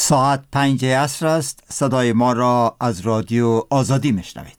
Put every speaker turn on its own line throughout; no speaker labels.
ساعت 5 عصر است. صدای ما را از رادیو آزادی میشنوید.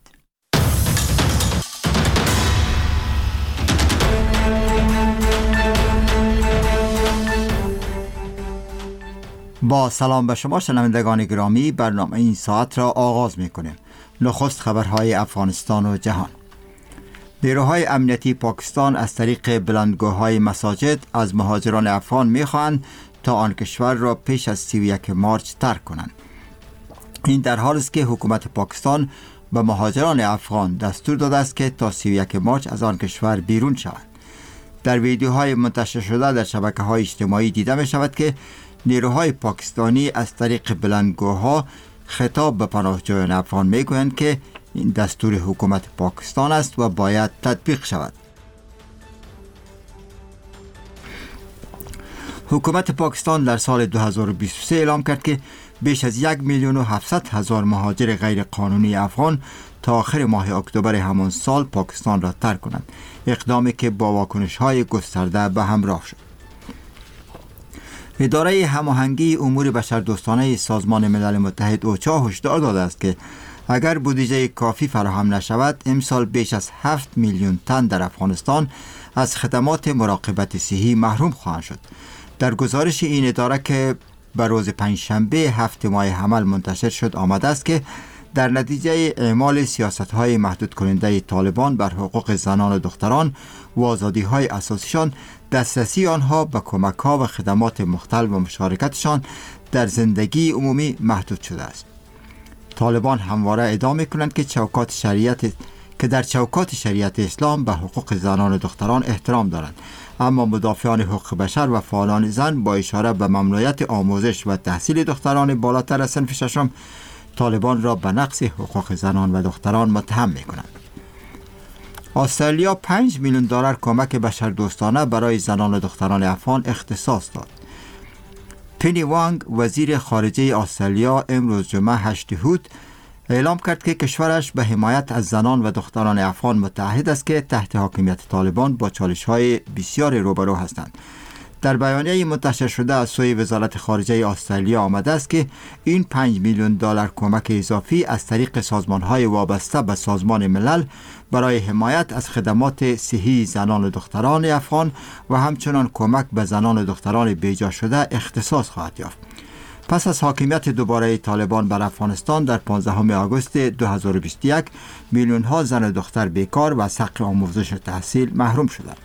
با سلام به شما شنوندگان گرامی، برنامه این ساعت را آغاز میکنیم. نخست خبرهای افغانستان و جهان. نیروهای امنیتی پاکستان از طریق بلندگوهای مساجد از مهاجران افغان میخواهند تا آن کشور را پیش از 31 مارچ ترک کنند. این در حالی است که حکومت پاکستان به مهاجران افغان دستور داده است که تا 31 مارچ از آن کشور بیرون شوند. در ویدیوهای منتشر شده در شبکه‌های اجتماعی دیده می شود که نیروهای پاکستانی از طریق بلندگوها خطاب به پناهجویان افغان می گویند که این دستور حکومت پاکستان است و باید تطبیق شود. حکومت پاکستان در سال 2023 اعلام کرد که بیش از 1,700,000 مهاجر غیر قانونی افغان تا آخر ماه اکتبر همان سال پاکستان را ترک کنند، اقدامی که با واکنش‌های گسترده به همراه شد. اداره هماهنگی امور بشردوستانه سازمان ملل متحد اوچا هشدار داده است که اگر بودجه کافی فراهم نشود، امسال بیش از 7 میلیون تن در افغانستان از خدمات مراقبت صحی محروم خواهند شد. در گزارش این اداره که بر روز پنجشنبه 7 ماه حمل منتشر شد آمده است که در نتیجه اعمال سیاست‌های محدود کننده طالبان بر حقوق زنان و دختران و آزادی‌های اساسیشان، دسترسی آنها به کمک‌ها و خدمات مختلف و مشارکتشان در زندگی عمومی محدود شده است. طالبان همواره ادعا می‌کنند که در چوکات شریعت اسلام به حقوق زنان و دختران احترام دارند، اما مدافعان حقوق بشر و فعالان زن با اشاره به ممنوعیت آموزش و تحصیل دختران بالاتر از صنف ششم، طالبان را به نقض حقوق زنان و دختران متهم می‌کنند. استرالیا 5 میلیون دلار کمک بشردوستانه برای زنان و دختران افغان اختصاص داد. پنی وانگ وزیر خارجه استرالیا امروز جمعه 8 هوت اعلام کرد که کشورش به حمایت از زنان و دختران افغان متحد است که تحت حاکمیت طالبان با چالش‌های بسیار روبرو هستند. در بیانیه منتشر شده از سوی وزارت خارجه استرالیا آمده است که این 5 میلیون دلار کمک اضافی از طریق سازمان‌های وابسته به سازمان ملل برای حمایت از خدمات صحی زنان و دختران افغان و همچنان کمک به زنان و دختران بیجا شده اختصاص خواهد یافت. پس از حاکمیت دوباره طالبان بر افغانستان در 15 آگوست 2021 میلیون‌ها زن و دختر بیکار و از حق آموزش و تحصیل محروم شدند.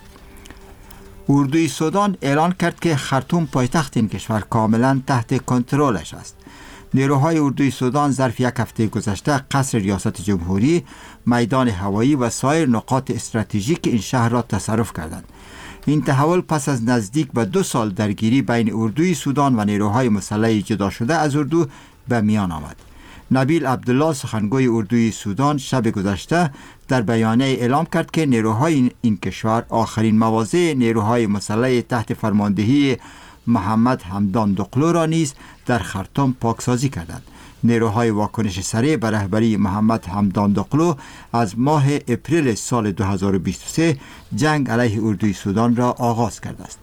اردوی سودان اعلان کرد که خرطوم پایتخت این کشور کاملا تحت کنترلش است. نیروهای اردوی سودان ظرف یک هفته گذشته قصر ریاست جمهوری، میدان هوایی و سایر نقاط استراتژیک این شهر را تصرف کردند. این تحول پس از نزدیک به 2 سال درگیری بین اردوی سودان و نیروهای مسلح جدا شده از اردو به میان آمد. نبیل عبدالله سخنگوی اردوی سودان شب گذشته در بیانیه اعلام کرد که نیروهای این کشور آخرین مواضع نیروهای مسلح تحت فرماندهی محمد حمدان دقلو را نیز در خرطوم پاکسازی کردند. نیروهای واکنش سریع به رهبری محمد حمدان دقلو از ماه اپریل سال 2023 جنگ علیه اردوی سودان را آغاز کرده است.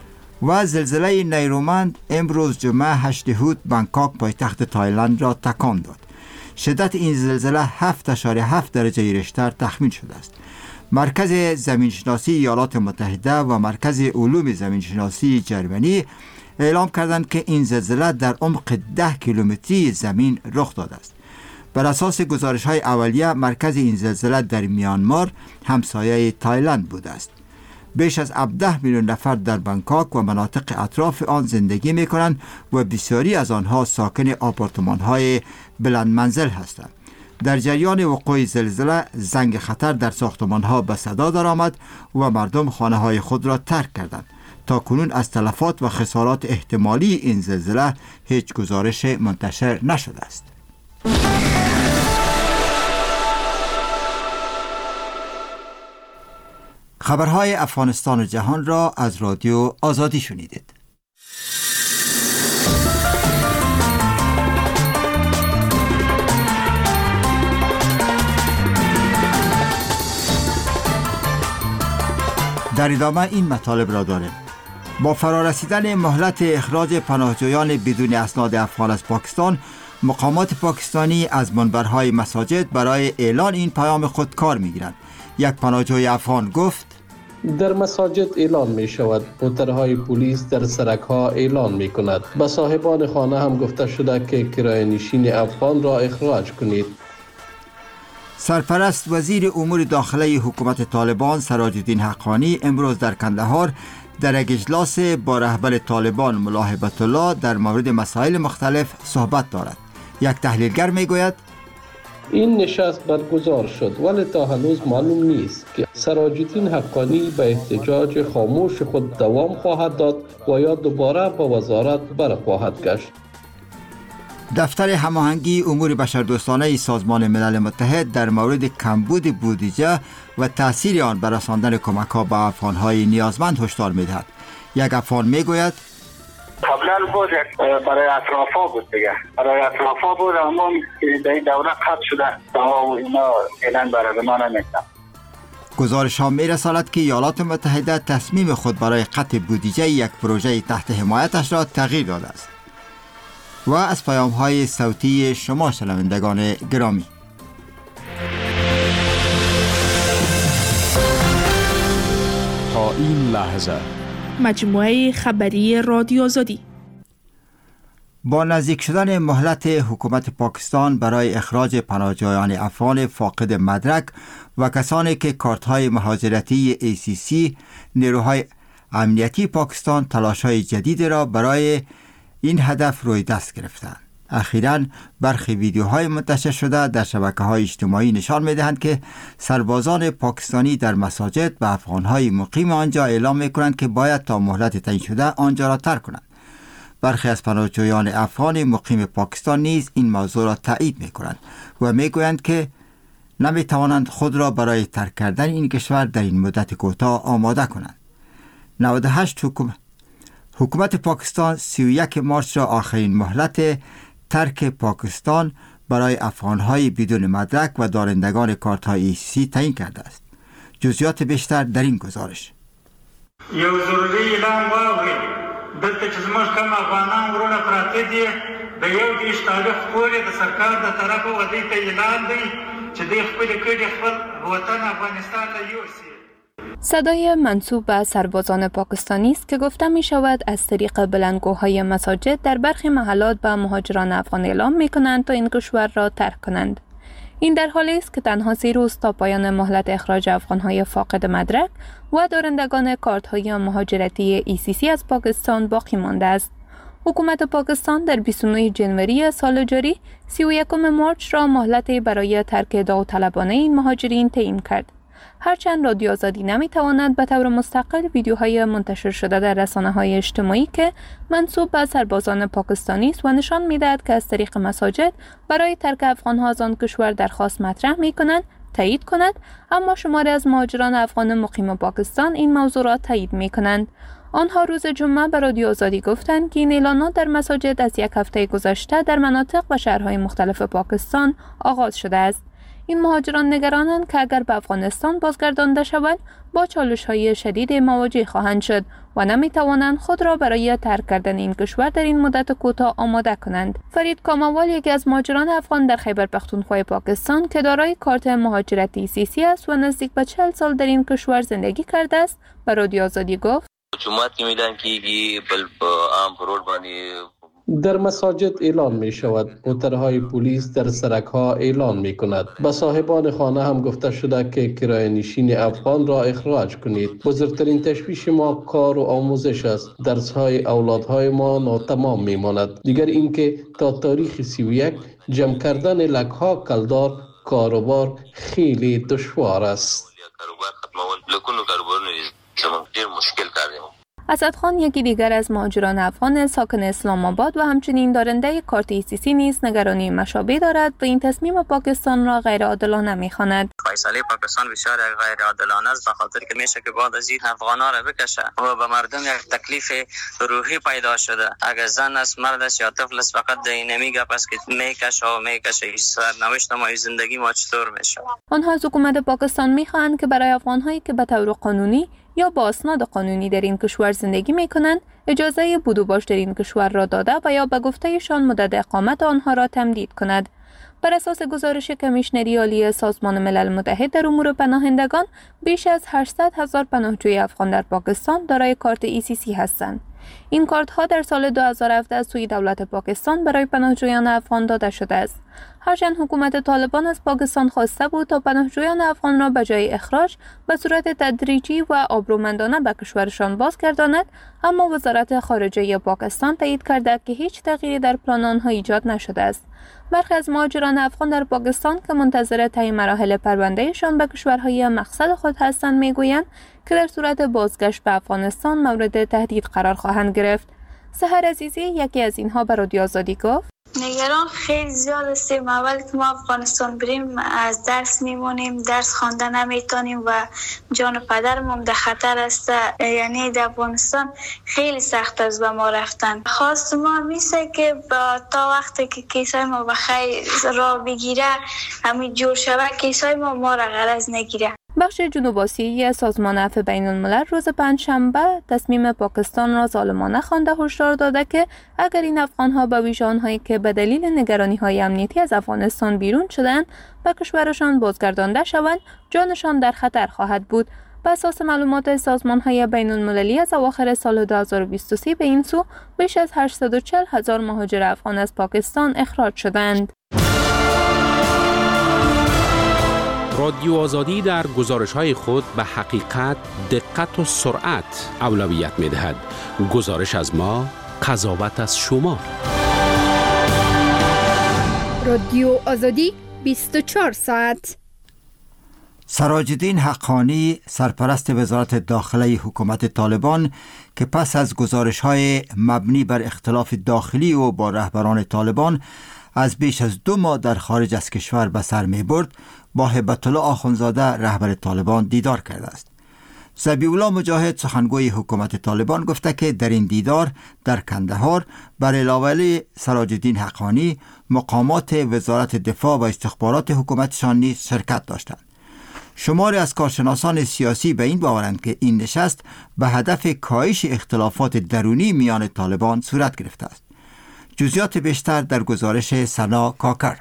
و زلزله نیرومند امروز جمعه 8 هوت بانکوک پایتخت تایلند را تکان داد. شدت این زلزله 7.7 درجه ریشتر تخمین شده است. مرکز زمینشناسی ایالات متحده و مرکز علوم زمینشناسی جرمنی اعلام کردند که این زلزله در عمق 10 کیلومتری زمین رخ داده است. بر اساس گزارش‌های اولیه مرکز این زلزله در میانمار همسایه تایلند بوده است. بیش از 17 میلیون نفر در بانکوک و مناطق اطراف آن زندگی می‌کنند و بسیاری از آنها ساکن آپارتمان‌های بلند منزل هستند. در جریان وقوع زلزله زنگ خطر در ساختمان‌ها به صدا درآمد و مردم خانه‌های خود را ترک کردند. تا کنون از تلفات و خسارات احتمالی این زلزله هیچ گزارش منتشر نشده است. خبرهای افغانستان و جهان را از رادیو آزادی شنیدید. در ادامه این مطالب را داریم. با فرارسیدن مهلت اخراج پناهجویان بدون اسناد افغان از پاکستان، مقامات پاکستانی از منبرهای مساجد برای اعلان این پیام خود کار می‌گیرند. یک پناهجوی افغان گفت:
در مساجد اعلان می شود، موترهای پلیس در سرک‌ها اعلان می کند. به صاحبان خانه هم گفته شده که کرایه‌نشین افغان را اخراج کنید.
سرپرست وزیر امور داخلی حکومت طالبان سراج الدین حقانی امروز در کندهار در یک اجلاس با رهبر طالبان ملا هیبت الله در مورد مسائل مختلف صحبت دارد. یک تحلیلگر میگوید:
این نشست برگزار شد ولی تا هنوز معلوم نیست که سراج الدین حقانی به احتجاج خاموش خود دوام خواهد داد و یا دوباره به وزارت برخواهد گشت.
دفتر هماهنگی امور بشردوستانه سازمان ملل متحد در مورد کمبود بودجه و تأثیر آن بر رساندن کمک‌ها به افغان‌های نیازمند هشدار می‌دهد. یک افغان میگوید:
قبلا بود برای اطرافا بود دیگه، برای اطرافا بود، اما در این دوره قطع شده و اینا فعلا برای ما نمی‌کنه.
گزارش ها می‌رساند که ایالات متحده تصمیم خود برای قطع بودجه یک پروژه تحت حمایتش را تغییر داده است. و از پیام‌های صوتی شما شنوندگان گرامی،
تا این لحظه
مجموعه خبری رادیو آزادی.
با نزدیک شدن مهلت حکومت پاکستان برای اخراج پناهجویان افغان فاقد مدرک و کسانی که کارت‌های مهاجرتی ACC، نیروهای امنیتی پاکستان تلاش‌های جدید را برای این هدف روی دست گرفتند. اخیراً برخی ویدیوهای منتشر شده در شبکه‌های اجتماعی نشان می‌دهند که سربازان پاکستانی در مساجد به افغان‌های مقیم آنجا اعلام می‌کنند که باید تا مهلت تعیین شده آنجا را ترک کنند. برخی از پناهجویان افغان مقیم پاکستان نیز این موضوع را تایید می‌کنند و می‌گویند که نمی‌توانند خود را برای ترک کردن این کشور در این مدت کوتاه آماده کنند. 98 حکومت پاکستان 31 مارس را آخرین مهلت ترک پاکستان برای افغان‌های بدون مدرک و دارندگان کارت‌های ACC تعیین کرده است. جزئیات بیشتر در این گزارش.
یو ضروري اعلان واورئ دلته چې زموږ کوم افغانان ورونه پراته دي د 1 تاریخ پورې د سرکار د طرفه ودې ته اعلان دی چې دوی خپل کډې خپل وطن افغانستان ته یوسي.
صدای منسوب به سربازان پاکستانی است که گفته می شود از طریق بلندگوهای مساجد در برخی محلات به مهاجران افغان اعلام می کنند تا این کشور را ترک کنند. این در حالی است که تنها 3 روز تا پایان مهلت اخراج افغانهای فاقد مدرک و دارندگان کارت‌های مهاجرتی ACC از پاکستان باقی مانده است. حکومت پاکستان در 29 جنوری سال جاری 31 مارس را مهلت برای ترک داوطلبانه این مهاجرین تعیین کرد. هرچند رادیو آزادی نمیتواند به طور مستقل ویدیوهای منتشر شده در رسانه‌های اجتماعی که منسوب به سربازان پاکستانی است و نشان می‌دهد که از طریق مساجد برای ترک افغان‌ها از آن کشور درخواست مطرح می‌کنند تایید کند، اما شماری از مهاجران افغان مقیم پاکستان این موضوع را تایید می‌کنند. آنها روز جمعه به رادیو آزادی گفتند که این اعلانات در مساجد از یک هفته گذشته در مناطق و شهرهای مختلف پاکستان آغاز شده است. این مهاجران نگرانند که اگر به افغانستان بازگردانده شوند با چالش‌های شدید مواجه خواهند شد و نمی‌توانند خود را برای ترک کردن این کشور در این مدت کوتاه آماده کنند. فرید کاموال، یکی از مهاجران افغان در خیبر پختونخوا پاکستان که دارای کارت مهاجرتی ACC است و نزدیک به 40 سال در این کشور زندگی کرده است، به رادیو آزادی گفت:
در مساجد اعلان می شود، موترهای پلیس در سرک‌ها اعلان می کند. به صاحبان خانه هم گفته شده که کرایه‌نشین افغان را اخراج کنید. بزرگترین تشویش ما کار و آموزش است. درس‌های اولادهای ما ناتمام می ماند. دیگر اینکه تا تاریخ 31 جمع کردن لک‌ها کلدار کاروبار خیلی دشوار است.
اسدخان، یکی دیگر از مهاجران افغان ساکن اسلام آباد و همچنین دارنده کارت ACC نیز نگرانی مشابه دارد و این تصمیم پاکستان را غیر عادلانه می‌خواند.
فیصله پاکستان بسیار غیر عادلانه است، به خاطر که میشه که بعد از این افغانا را بکشه و به مردم یک تکلیف روحی پیدا شده. اگر زن است، مرد است یا طفل است، فقط نمیگه پس که میکشه سرنوشت ما زندگی ما چطور میشه.
آنها از حکومت پاکستان می‌خواهند که برای افغان‌هایی که به طور قانونی یا با اسناد قانونی در این کشور زندگی می‌کنند اجازه بود و باش در این کشور را داده و یا به گفتهشان مدت اقامت آنها را تمدید کند. بر اساس گزارش کمیشنری عالی سازمان ملل متحد در امور پناهندگان، بیش از 800,000 پناهجوی افغان در پاکستان دارای کارت ECC هستند. این کارت‌ها در سال 2017 از سوی دولت پاکستان برای پناهجویان افغان داده شده است. هرچند حکومت طالبان از پاکستان خواسته بود تا پناهجویان افغان را به جای اخراج به صورت تدریجی و آبرومندانه به کشورشان بازگرداند، اما وزارت خارجه پاکستان تایید کرده که هیچ تغییری در پلان آنها ایجاد نشده است. برخی از مهاجران افغان در پاکستان که منتظر طی مراحل پروندهشان به کشورهای مقصد خود هستند میگویند که در صورت بازگشت به افغانستان مورد تهدید قرار خواهند گرفت. سحر عزیزی یکی از اینها به رادیو آزادی گفت:
نگران خیلی زیاد هستیم. اول که ما افغانستان بریم از درس میمونیم، درس خوانده نمیتونیم و جان پدرمون در خطر است. یعنی در افغانستان خیلی سخت است به ما رفتن. خواست ما میشه که تا وقتی که کیسای ما بخیر را بگیره، همین جور شود کیسای ما را غرض نگیره.
بخش جنوب آسیایی سازمان عفو بین الملل روز پنجشنبه تصمیم پاکستان را ظالمانه خوانده هشدار داده که اگر این افغان‌ها به ویژه آنهایی که به دلیل نگرانی‌های امنیتی از افغانستان بیرون شدند به کشورشان بازگردانده شوند، جانشان در خطر خواهد بود. بر اساس معلومات سازمان‌های بین المللی از اواخر سال 2023 به این سو بیش از 840,000 مهاجر افغان از پاکستان اخراج شدند.
رادیو آزادی در گزارش‌های خود به حقیقت، دقت و سرعت اولویت می‌دهد. گزارش از ما، قضاوت از شما.
رادیو آزادی 24 ساعت.
سراج الدین حقانی، سرپرست وزارت داخله حکومت طالبان که پس از گزارش‌های مبنی بر اختلاف داخلی و با رهبران طالبان از بیش از 2 ماه در خارج از کشور به سر می‌برد، با هیبت الله آخوندزاده رهبر طالبان دیدار کرده است. ذبیح الله مجاهد سخنگوی حکومت طالبان گفته که در این دیدار در کندهار بر علاوه سراج الدین حقانی مقامات وزارت دفاع و استخبارات حکومتشان نیز شرکت داشتند. شماری از کارشناسان سیاسی به این باورند که این نشست به هدف کاهش اختلافات درونی میان طالبان صورت گرفته است. جزئیات بیشتر در گزارش سنا کاکر.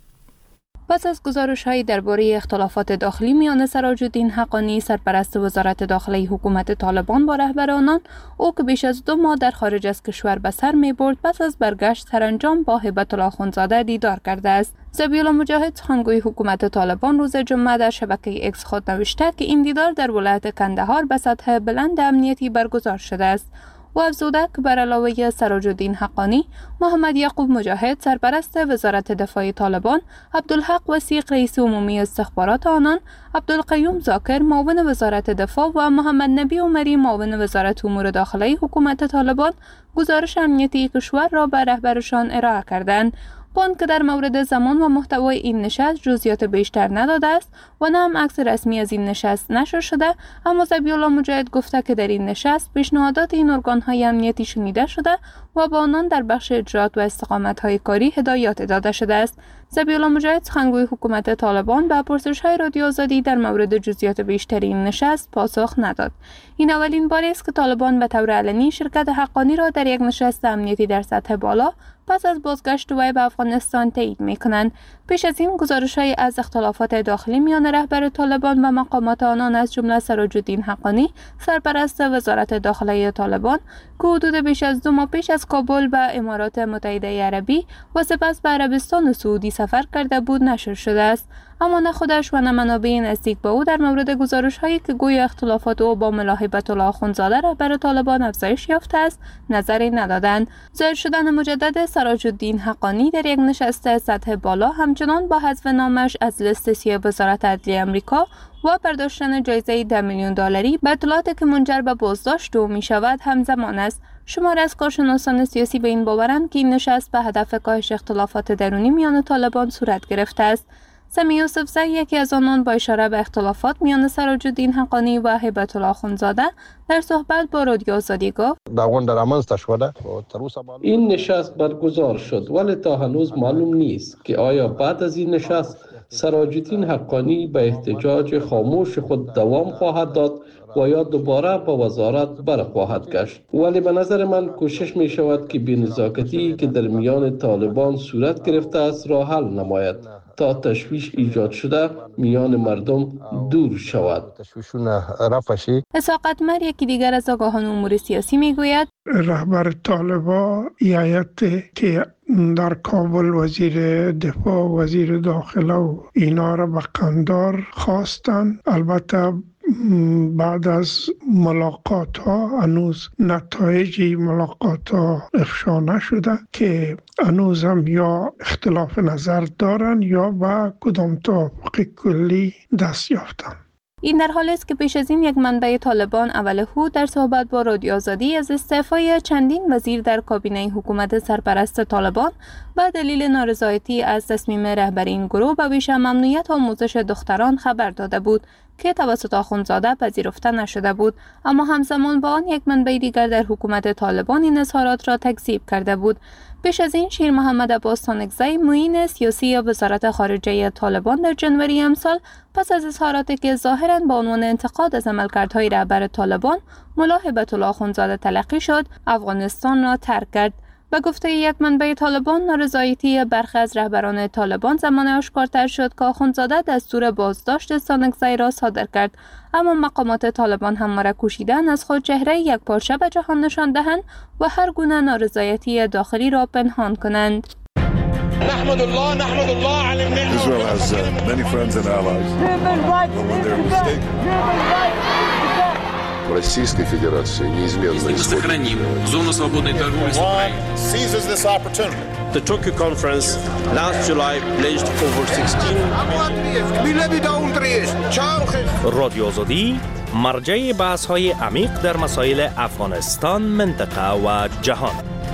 پس از گزارش‌های درباره اختلافات داخلی میان سراج الدین حقانی، سرپرست وزارت داخله حکومت طالبان با رهبر آنان، او که بیش از 2 ماه در خارج از کشور به سر می‌برد، پس از برگشت سرانجام با هیبت الله آخوندزاده دیدار کرده است. ذبیح الله مجاهد سخنگوی حکومت طالبان روز جمعه در شبکه اکس خود نوشته که این دیدار در ولایت کندهار به سطح بلند امنیتی برگزار شده است. و افزوده که بر علاوه سراج الدین حقانی، محمد یعقوب مجاهد سرپرست وزارت دفاع طالبان، عبدالحق وثیق رئیس عمومی استخبارات آنان، عبدالقیوم زاکر معاون وزارت دفاع و محمد نبی عمری معاون وزارت امور داخلی حکومت طالبان گزارش امنیتی کشور را به رهبرشان ارائه کردند. که در مورد زمان و محتوای این نشست جزئیات بیشتر نداده است و نه هم عکس رسمی از این نشست نشر شده، اما ذبیح الله مجاهد گفته که در این نشست پیشنهادات این ارگان‌های امنیتی شنیده شده و با آنان در بخش اجرات و استقامت‌های کاری هدایات داده شده است. ذبیح الله مجاهد سخنگوی حکومت طالبان به پرسش‌های رادیو آزادی در مورد جزئیات بیشتر این نشست پاسخ نداد. این اولین باری است که طالبان به طور علنی شرکت حقانی را در یک نشست امنیتی در سطح بالا پس از بازگشت وی به افغانستان تایید می‌کنند. پیش از این گزارش‌های از اختلافات داخلی میان رهبر طالبان و مقامات آنان از جمله سراج الدین حقانی، سرپرست وزارت داخله طالبان که حدود بیش از 2 ماه پیش از کابل به امارات متحده عربی و سپس به عربستان سعودی سفر کرده بود نشر شده است. اما نه خودش و نه منابع نزدیک به او در مورد گزارش‌هایی که گویا اختلافات او با هیبت الله آخوندزاده رهبر طالبان افزایش یافته است نظری ندادند. ظاهر شدن مجدد سراج الدین حقانی در یک نشست سطح بالا همچنان با حذف نامش از لیست سیاه وزارت عدلیه آمریکا و برداشتن جایزه $10 میلیون به اطلاعاتی که منجر به بازداشت او می‌شود همزمان است. شماری از کارشناسان سیاسی به این باورند که این نشست به هدف کاهش اختلافات درونی میان طالبان صورت گرفته است. سمی یوسفزی یکی از آنان با اشاره به اختلافات میان سراج الدین حقانی و هیبت الله آخوندزاده در صحبت با رادیو آزادی گفت:
این نشست برگزار شد ولی تا هنوز معلوم نیست که آیا بعد از این نشست سراج الدین حقانی به احتجاج خاموش خود دوام خواهد داد و یا دوباره به وزارت برخواهد گشت. ولی به نظر من کوشش می شود که بی‌نزاکتی که در میان طالبان صورت گرفته است را حل نماید تا تشویش ایجاد شده میان مردم دور شود.
اسحاق اتمر یکی دیگر از آگاهان امور سیاسی می گوید
رهبر طالبان ایالت که در کابل وزیر دفاع، وزیر داخله و اینا را به قندار خواستند. البته بعد از ملاقات ها هنوز نتایج ملاقات ها افشا نشده که هنوز هم یا اختلاف نظر دارن یا به کدام توافق کلی دست یافتن.
این در حالی است که پیش از این یک منبع طالبان اول هود در صحبت با رادیو آزادی از استعفای چندین وزیر در کابینه حکومت سرپرست طالبان به دلیل نارضایتی از تصمیم رهبری این گروه به ویژه ممنوعیت آموزش دختران خبر داده بود که توسط آخوندزاده پذیرفته نشده بود، اما همزمان با آن یک منبع دیگر در حکومت طالبان این اظهارات را تکذیب کرده بود. پیش از این شیر محمد عباس تانکزی معین سیاسی وزارت خارجه طالبان در جنوری امسال پس از اظهاراتی که ظاهراً با عنوان انتقاد از عملکردهای رهبر طالبان ملا هبت الله آخوندزاده تلقی شد، افغانستان را ترک کرد. به گفته یک منبع طالبان، نارضایتی برخی از رهبران طالبان زمان آشکارتر شد که آخوندزاده دستور بازداشت تانکزی را صادر کرد، اما مقامات طالبان همواره کوشیدند از خود چهره یک پارچه به جهان نشان دهند و هر گونه نارضایتی داخلی را پنهان کنند.
نحمد الله على النعمة. Israel has many friends and allies. When they're mistaken. Российской Федерации неизменно
сохраним зону свободной торговли с Украиной.
Seizes this opportunity. The Tokyo conference last July pledged over 16
رادیو آزادی مرجع بحث‌های عمیق در مسائل افغانستان، منطقه و جهان.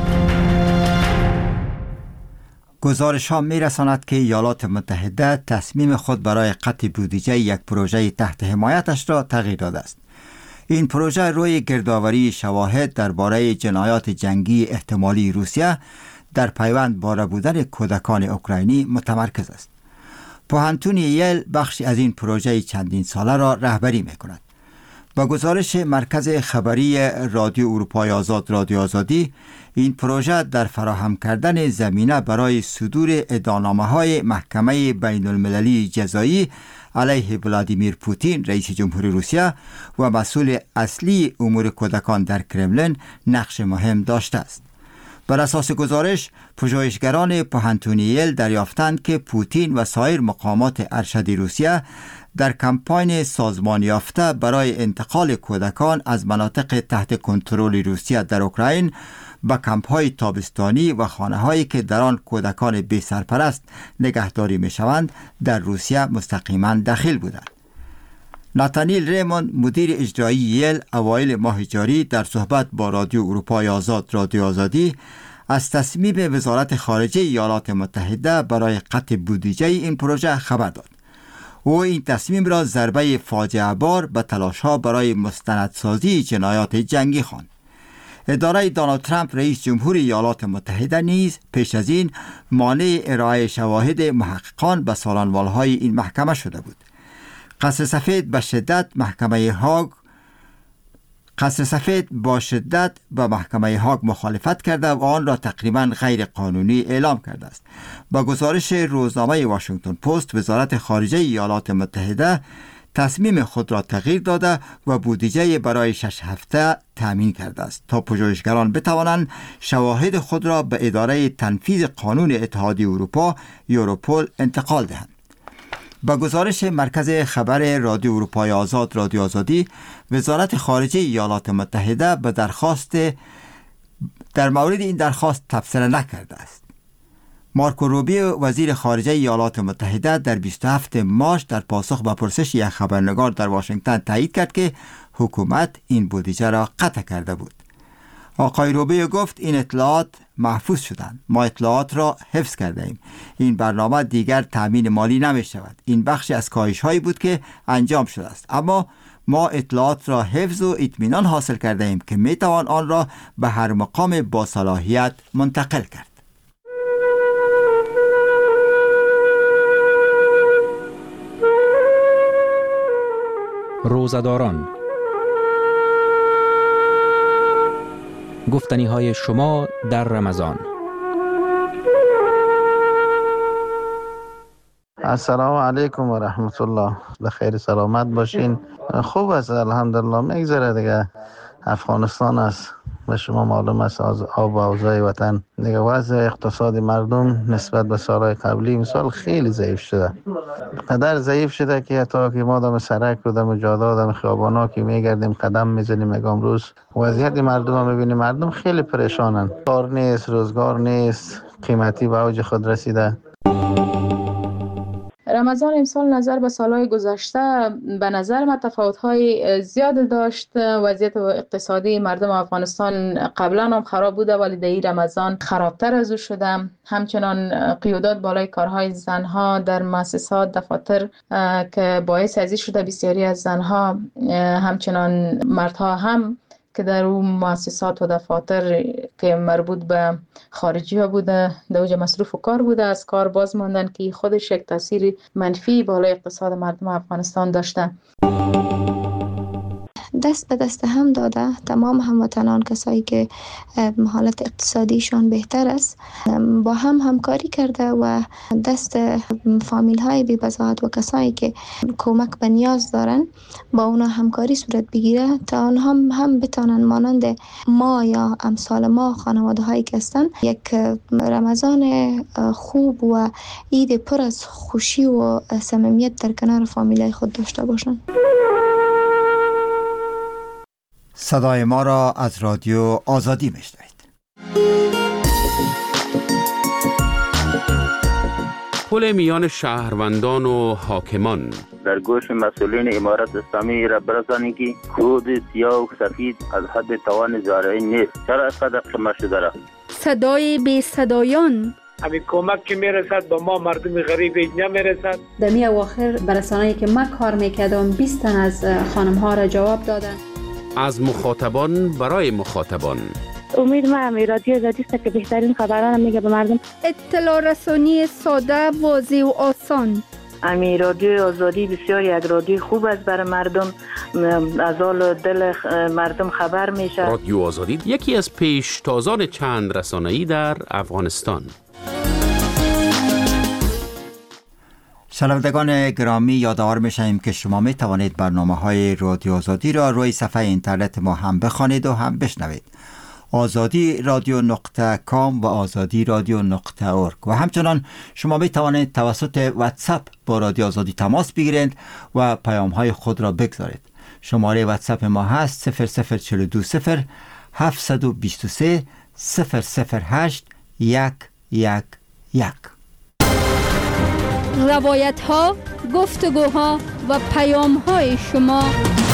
گزارش ها می رساند که ایالات متحده تصمیم خود برای قطع بودجه یک پروژه تحت حمایتش را تغییر داده است. این پروژه روی گردآوری شواهد درباره جنایات جنگی احتمالی روسیه در پیوند با بودن کودکان اوکراینی متمرکز است. پوهنتون یل بخشی از این پروژه چندین ساله را رهبری می کند. با گزارش مرکز خبری رادیو اروپای آزاد رادیو آزادی، این پروژه در فراهم کردن زمینه برای صدور ادعانامه‌های محکمه بین المللی جزایی علیه ولادیمیر پوتین رئیس جمهوری روسیه و مسئول اصلی امور کودکان در کرملین نقش مهم داشته است. بر اساس گزارش، پژوهشگران پوهنتون یل دریافتند که پوتین و سایر مقامات ارشد روسیه در کمپاین سازمان یافته برای انتقال کودکان از مناطق تحت کنترل روسیه در اوکراین به کمپ‌های تابستانی و خانه‌هایی که در آن کودکان بی سرپرست نگهداری می‌شوند در روسیه مستقیما دخیل بودند. ناتانیل ریموند، مدیر اجرایی یل، اوایل ماه جاری در صحبت با رادیو اروپای آزاد رادیو آزادی از تصمیم وزارت خارجه ایالات متحده برای قطع بودجه این پروژه خبر داد. او این تصمیم را ضربه فاجعه بار به تلاش‌ها برای مستندسازی جنایات جنگی خواند. اداره دونالد ترامپ رئیس جمهوری ایالات متحده نیز پیش از این مانع ارائه شواهد محققان به سالنوال‌های این محکمه شده بود. قصر سفید با شدت به محکمه هاگ مخالفت کرده و آن را تقریباً غیر قانونی اعلام کرده است. با گزارش روزنامه واشنگتن پست، وزارت خارجه ایالات متحده تصمیم خود را تغییر داده و بودجه برای 6 هفته تامین کرده است تا پژوهشگران بتوانند شواهد خود را به اداره تنفیذ قانون اتحادیه اروپا یوروپول انتقال دهند. با گزارش مرکز خبر رادیو اروپای آزاد رادیو آزادی، وزارت خارجه ایالات متحده در مورد این درخواست تبصره نکرده است. مارکو روبیو، وزیر خارجه ایالات متحده، در 27 مارس در پاسخ به پرسش یک خبرنگار در واشنگتن تایید کرد که حکومت این بودجه را قطع کرده بود. آقای روبیو گفت این اطلاعات محفوظ شدند. ما اطلاعات را حفظ کرده ایم. این برنامه دیگر تامین مالی نمی شود. این بخشی از کاهش هایی بود که انجام شده است. اما ما اطلاعات را حفظ و اطمینان حاصل کرده ایم که می توان آن را به هر مقام با صلاحیت منتقل کرد.
روزه‌داران
گفتنی های شما در رمضان.
السلام علیکم و رحمت الله. بخیر سلامت باشین. خوب است الحمدلله، میگذره دیگه. افغانستان است، به شما معلوم است از آب و اوضاع وطن دیگه. وضع اقتصادی مردم نسبت به سالهای قبلی مثال خیلی ضعیف شده، قدر ضعیف شده که حتی که ما دم سرک و دم جاده دم خیابانا که میگردیم قدم میزنیم، میگم امروز وضعیت مردم رو میبینیم، مردم خیلی پریشانن، کار نیست، روزگار نیست، قیمتی به اوج خود رسیده.
رمضان امسال نظر به سالهای گذشته به نظر من تفاوت‌های زیاد داشت. وضعیت اقتصادی مردم افغانستان قبلا هم خراب بوده ولی در این رمضان خرابتر از او شده. همچنان قیودات بالای کارهای زنها در مؤسسات دفاتر که باعث ازی شده بسیاری از زنها همچنان مردها هم که در اون مؤسسات و دفاتر که مربوط به خارجی ها بوده در اوج مصروف و کار بوده از کار باز ماندن که خودش یک تاثیر منفی بالای اقتصاد مردم افغانستان داشته.
دست به دست هم داده تمام هموطنان، کسایی که حالت اقتصادیشان بهتر است، با هم همکاری کرده و دست فامیل های بی بضاعت و کسایی که کمک به نیاز دارن با اونا همکاری صورت بگیره تا آنها هم بتانن مانند ما یا امثال ما خانواده هایی که هستن یک رمضان خوب و عید پر از خوشی و صمیمیت در کنار فامیل های خود داشته باشن.
صدای ما را از رادیو آزادی میشنوید.
پل میان شهروندان و حاکمان
در گوش مسئولین امارت اسلامی را برسانید که کود سیاه و سفید از حد توان زارعی نیست. چرا اینقدر قمه شده را؟
صدای بی صدایان،
همین کمک که میرسد به ما مردم غریب نمیرسد.
در می اواخر برسانه‌ای که من کار میکردم 20 تن از خانم ها را جواب دادن.
از مخاطبان برای مخاطبان.
امید ما هم رادیو آزادی است که بهترین خبران میگه به مردم.
اطلاع رسانی ساده، واضح و آسان.
امی رادیو آزادی بسیار یک رادیو خوب است برای مردم، از حال دل مردم خبر میشه.
رادیو آزادی یکی از پیشتازان چند رسانه‌ای در افغانستان.
شنوندگان گرامی، یادآور می‌شویم که شما می توانید برنامه‌های رادیو آزادی را روی صفحه اینترنت ما هم بخوانید و هم بشنوید. azadi.com و azadi.radio.org. و همچنان شما می توانید توسط واتساپ با رادیو آزادی تماس بگیرید و پیام‌های خود را بگذارید. شماره واتساپ ما هست 00420 723 008 111.
روایت ها، گفتگوها و پیام های شما.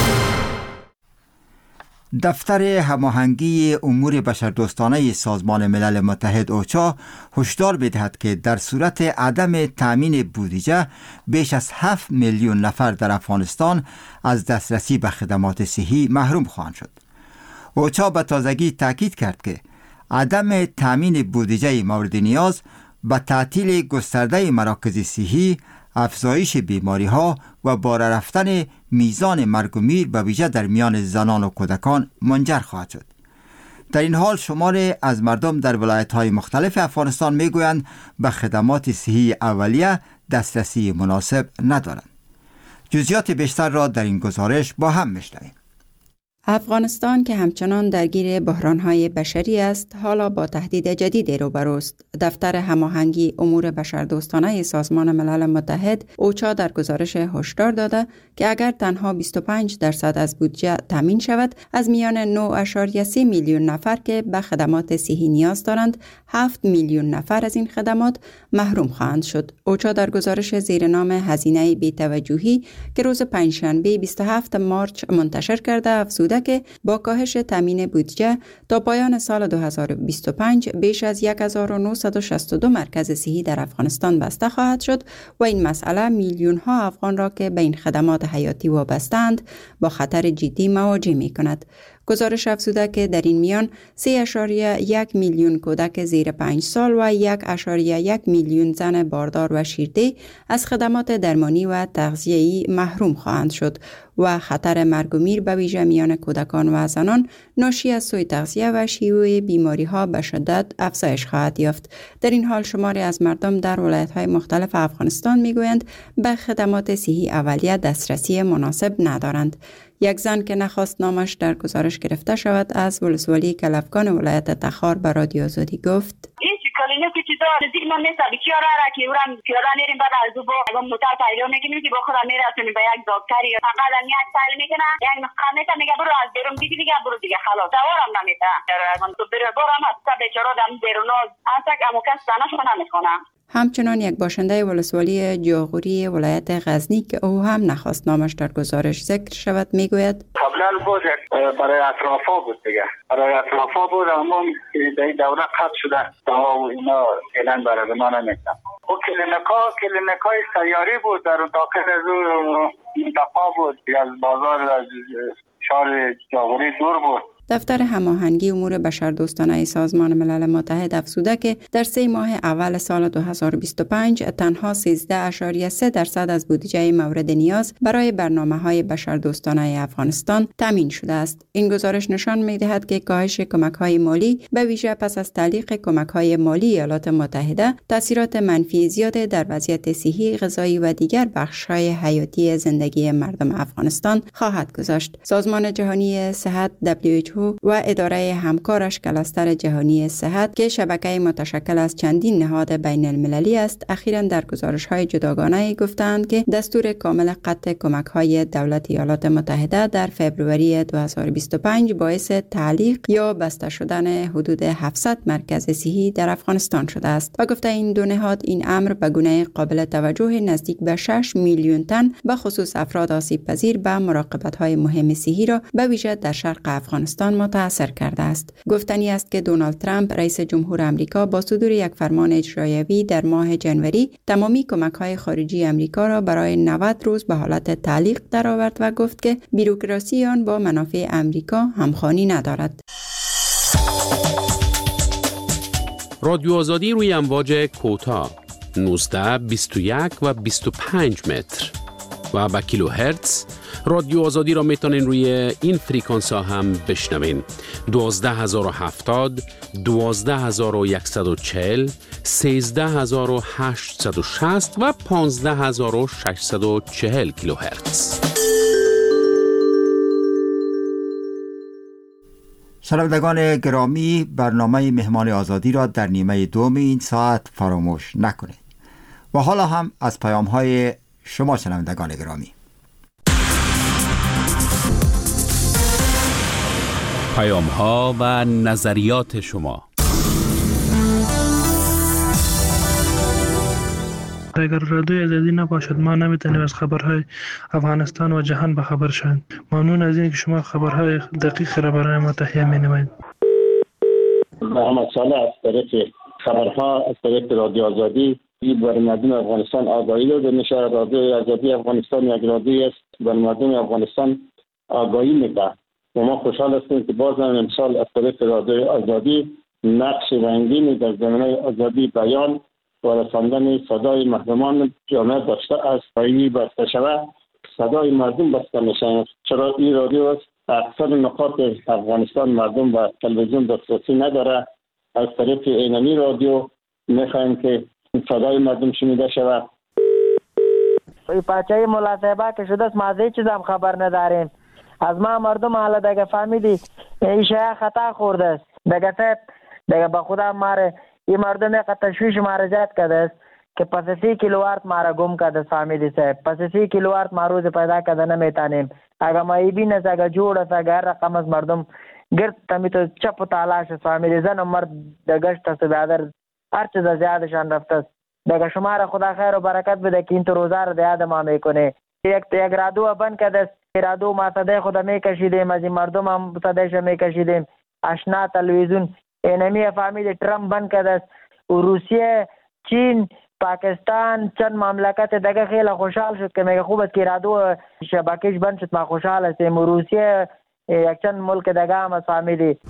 دفتر هماهنگی امور بشردوستانه سازمان ملل متحد اوچا هشدار می‌دهد که در صورت عدم تامین بودجه بیش از 7 میلیون نفر در افغانستان از دسترسی به خدمات صحی محروم خواهند شد. اوچا به تازگی تاکید کرد که عدم تامین بودجه مورد نیاز به تعطیل گسترده مراکز صحی، افزایش بیماری‌ها و بالا رفتن میزان مرگ و میر به ویژه در میان زنان و کودکان منجر خواهد شد. در این حال شماری از مردم در ولایت‌های مختلف افغانستان می‌گویند به خدمات صحی اولیه دسترسی مناسب ندارند. جزئیات بیشتر را در این گزارش با هم می‌شنویم.
افغانستان که همچنان درگیر بحران‌های بشری است، حالا با تهدید جدیدی روبروست. دفتر هماهنگی امور بشردوستانه سازمان ملل متحد اوچا در گزارش هشدار داده که اگر تنها 25% از بودجه تامین شود، از میان 9.3 میلیون نفر که به خدمات صحی نیاز دارند، 7 میلیون نفر از این خدمات محروم خواهند شد. اوچا در گزارش زیر نام هزینه بی‌توجهی که روز پنجشنبه 27 مارس منتشر کرده افزوده که با کاهش تامین بودجه تا پایان سال 2025 بیش از 1962 مرکز صحی در افغانستان بسته خواهد شد و این مسئله میلیون ها افغان را که به این خدمات حیاتی وابسته‌اند با خطر جدی مواجه می کند. گزارش افزوده که در این میان 3.1 میلیون کودک زیر 5 سال و 1.1 میلیون زن باردار و شیرده از خدمات درمانی و تغذیه‌ای محروم خواهند شد و خطر مرگ و میر به ویژه میان کودکان و زنان ناشی از سوء تغذیه و شیوع بیماری‌ها به شدت افزایش خواهد یافت. در این حال شماری از مردم در ولایت‌های مختلف افغانستان میگویند به خدمات صحی اولیه دسترسی مناسب ندارند. یک زن که نخواست نامش در گزارش گرفته شود از ولسوالی کلفگان ولایت تخار به رادیو آزادی گفت:
کلینیکی چیزا نزدیک من نیست. بیچاره را که اورم پیاده میریم بعد از با موتور پیدا میکنیم که با خودم میرسونیم به یک دکتری فقط یک سال میکنه یک نسخه میده میگه برو از بیرون دیگه برو دیگه خلاص دوارم نمیده. من تو برم از بیچاره دم بیرون از تک امو کس زناشو نمیخونم.
همچنان یک باشنده ولسوالی جاغوری ولایت غزنی که او هم نخواست نامش در گزارش ذکر شود میگوید:
قبلا بود برای اطرافا بود دیگه، برای اطرافا بود اما در این دوره قطع شده تا اینا فعلا برای ما نمیدن. او کلینیکای سیاری بود در داخل از منطقه بود از بازار از شهر جاغوری دور بود.
دفتر هماهنگی امور بشردوستانه سازمان ملل متحد افزوده که در 3 ماه اول سال 2025 تنها 13.3% از بودجه مورد نیاز برای برنامه‌های بشردوستانه افغانستان تامین شده است. این گزارش نشان می‌دهد که کاهش کمک‌های مالی به ویژه پس از تعلیق کمک‌های مالی ایالات متحده تاثیرات منفی زیاد در وضعیت صحی، غذایی و دیگر بخش‌های حیاتی زندگی مردم افغانستان خواهد گذاشت. سازمان جهانی صحت WHO و اداره همکارش کلاستر جهانی صحت که شبکه متشکل از چندین نهاد بین المللی است، اخیراً در گزارش‌های جداگانه گفتند که دستور کامل قطع کمک‌های دولت ایالات متحده در فوریه 2025 باعث تعلیق یا بسته شدن حدود 700 مرکز صحی در افغانستان شده است و گفته این دو نهاد این امر به گونه قابل توجه نزدیک به 6 میلیون تن به خصوص افراد آسیب پذیر به مراقبت‌های مهم صحی را به ویژه در شرق افغانستان متاثر کرده است. گفتنی است که دونالد ترامپ رئیس جمهور آمریکا با صدور یک فرمان اجرایی در ماه جنوری تمامی کمک‌های خارجی آمریکا را برای 90 روز به حالت تعلیق درآورد و گفت که بیروکراسی آن با منافع آمریکا همخوانی ندارد.
رادیو آزادی روی امواج کوتاه 19، 21 و 25 متر و با کیلوهرتز رادیو آزادی را میتونین روی این فریکانس ها هم بشنوین: 12070، 12140، 13860 و 15640 کیلوهرتز.
شنوندگان گرامی، برنامه مهمان آزادی را در نیمه دوم این ساعت فراموش نکنید. و حالا هم از پیام‌های شما شنوندگان گرامی.
پیام‌ها و نظریات شما.
اگر رادیو آزادی نباشد ما نمیتونیم از خبرهای افغانستان و جهان بخبر شویم. ممنون از اینکه شما خبرهای دقیق را برای ما تهیه می‌نمایید.
محمد صالح از طریق خبرها از طریق رادیو آزادی برای مردم افغانستان آگاهی داده میشه. رادیو آزادی افغانستان یک رادیو است برای مردم افغانستان آگاهی میده و ما خوشحال هستیم که باز هم امسال از طریق رادیو آزادی نقش رنگینی در زمینه آزادی بیان و رساندن صدای مردمان جامعه داشته است. این بسته شود صدای مردم بسته میشه، چرا این رادیو است اکثر نقاط افغانستان مردم و تلویزیون دسترسی نداره. از طریق اینمی رادیو میخوایم که صدای مردم شنیده شود.
پاچه ملاصبه که شده است ما از چیز هم خبر نداریم. از ما مردم حالا دیگه فهمیدی این شیعه خطا خورده است. دیگه به خدا ماره این مردم یک تشویش مارجات کرده است که پس 30 کیلووات مارا گم کرده است. فهمیدی صاحب پس 30 کیلووات ما روز پیدا کرده نمیتانیم. اگر ما ای بین است اگر جوڑ است اگر رقم از مردم گرد تمی تو چپ و تالاش است. فهمیدی زن و مرد دگشت است بیادر هر چیز زیادشان رفته است. دیگه شما را خدا خیر و برکت بده که این تو روزه را دیاد ما میکنه. یک رادیو بند کرده است. رادیو ما صدای خدا میکشیدیم از این مردم هم صدایش میکشیدیم. اشنا تلویزیون اینمی فهمید ترامپ بند کرده است. روسیه، چین، پاکستان چند مملکت دیگه خیلی خوشحال شد که میگه خوب است که رادیو شبکهش بند شد. ما خوشحال هستیم. روسیه یک چند ملک دیگه هم از فهمیدی.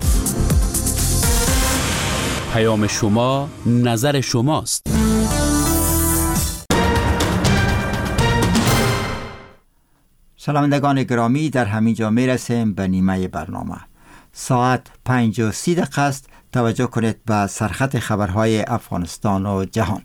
پیام شما نظر شماست.
شنوندگان گرامی، در همین جا میرسیم به نیمه برنامه. ساعت 5:30 است. توجه کنید به سرخط خبرهای افغانستان و جهان.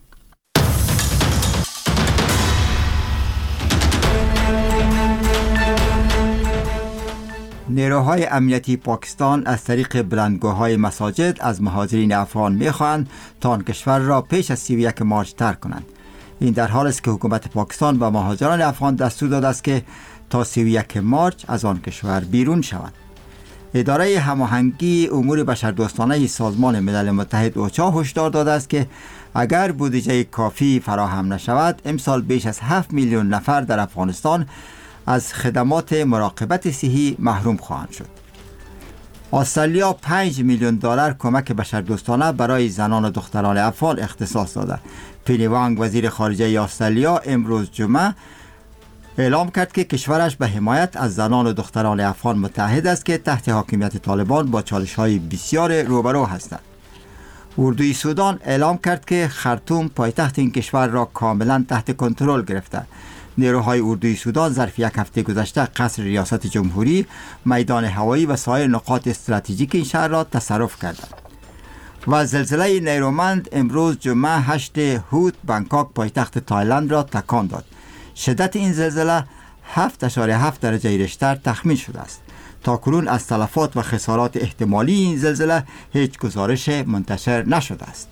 نیروهای امنیتی پاکستان از طریق بلندگوهای مساجد از مهاجرین افغان می‌خواهند تا آن کشور را پیش از 31 مارچ ترک کنند. این در حالی است که حکومت پاکستان به مهاجران افغان دستور داده است که تا 31 مارچ از آن کشور بیرون شوند. اداره هماهنگی امور بشردوستانه سازمان ملل متحد اوچا هشدار داده است که اگر بودجه کافی فراهم نشود، امسال بیش از 7 میلیون نفر در افغانستان از خدمات مراقبت صحی محروم خواهند شد. استرالیا 5 میلیون دلار کمک بشردوستانه برای زنان و دختران افغان اختصاص داده. پینی وانگ وزیر خارجه استرالیا امروز جمعه اعلام کرد که کشورش به حمایت از زنان و دختران افغان متحد است که تحت حاکمیت طالبان با چالش‌های بسیار روبرو هستند. اردوی سودان اعلام کرد که خرطوم پایتخت این کشور را کاملا تحت کنترل گرفته. نیروهای اردوی سودان ظرف یک هفته گذشته قصر ریاست جمهوری، میدان هوایی و سایر نقاط استراتژیک این شهر را تصرف کردند. و زلزله نیرومند امروز جمعه 8 هوت بانکوک پایتخت تایلند را تکان داد. شدت این زلزله 7.7 درجه ریشتر تخمین شده است. تاکنون از تلفات و خسارات احتمالی این زلزله هیچ گزارش منتشر نشده است.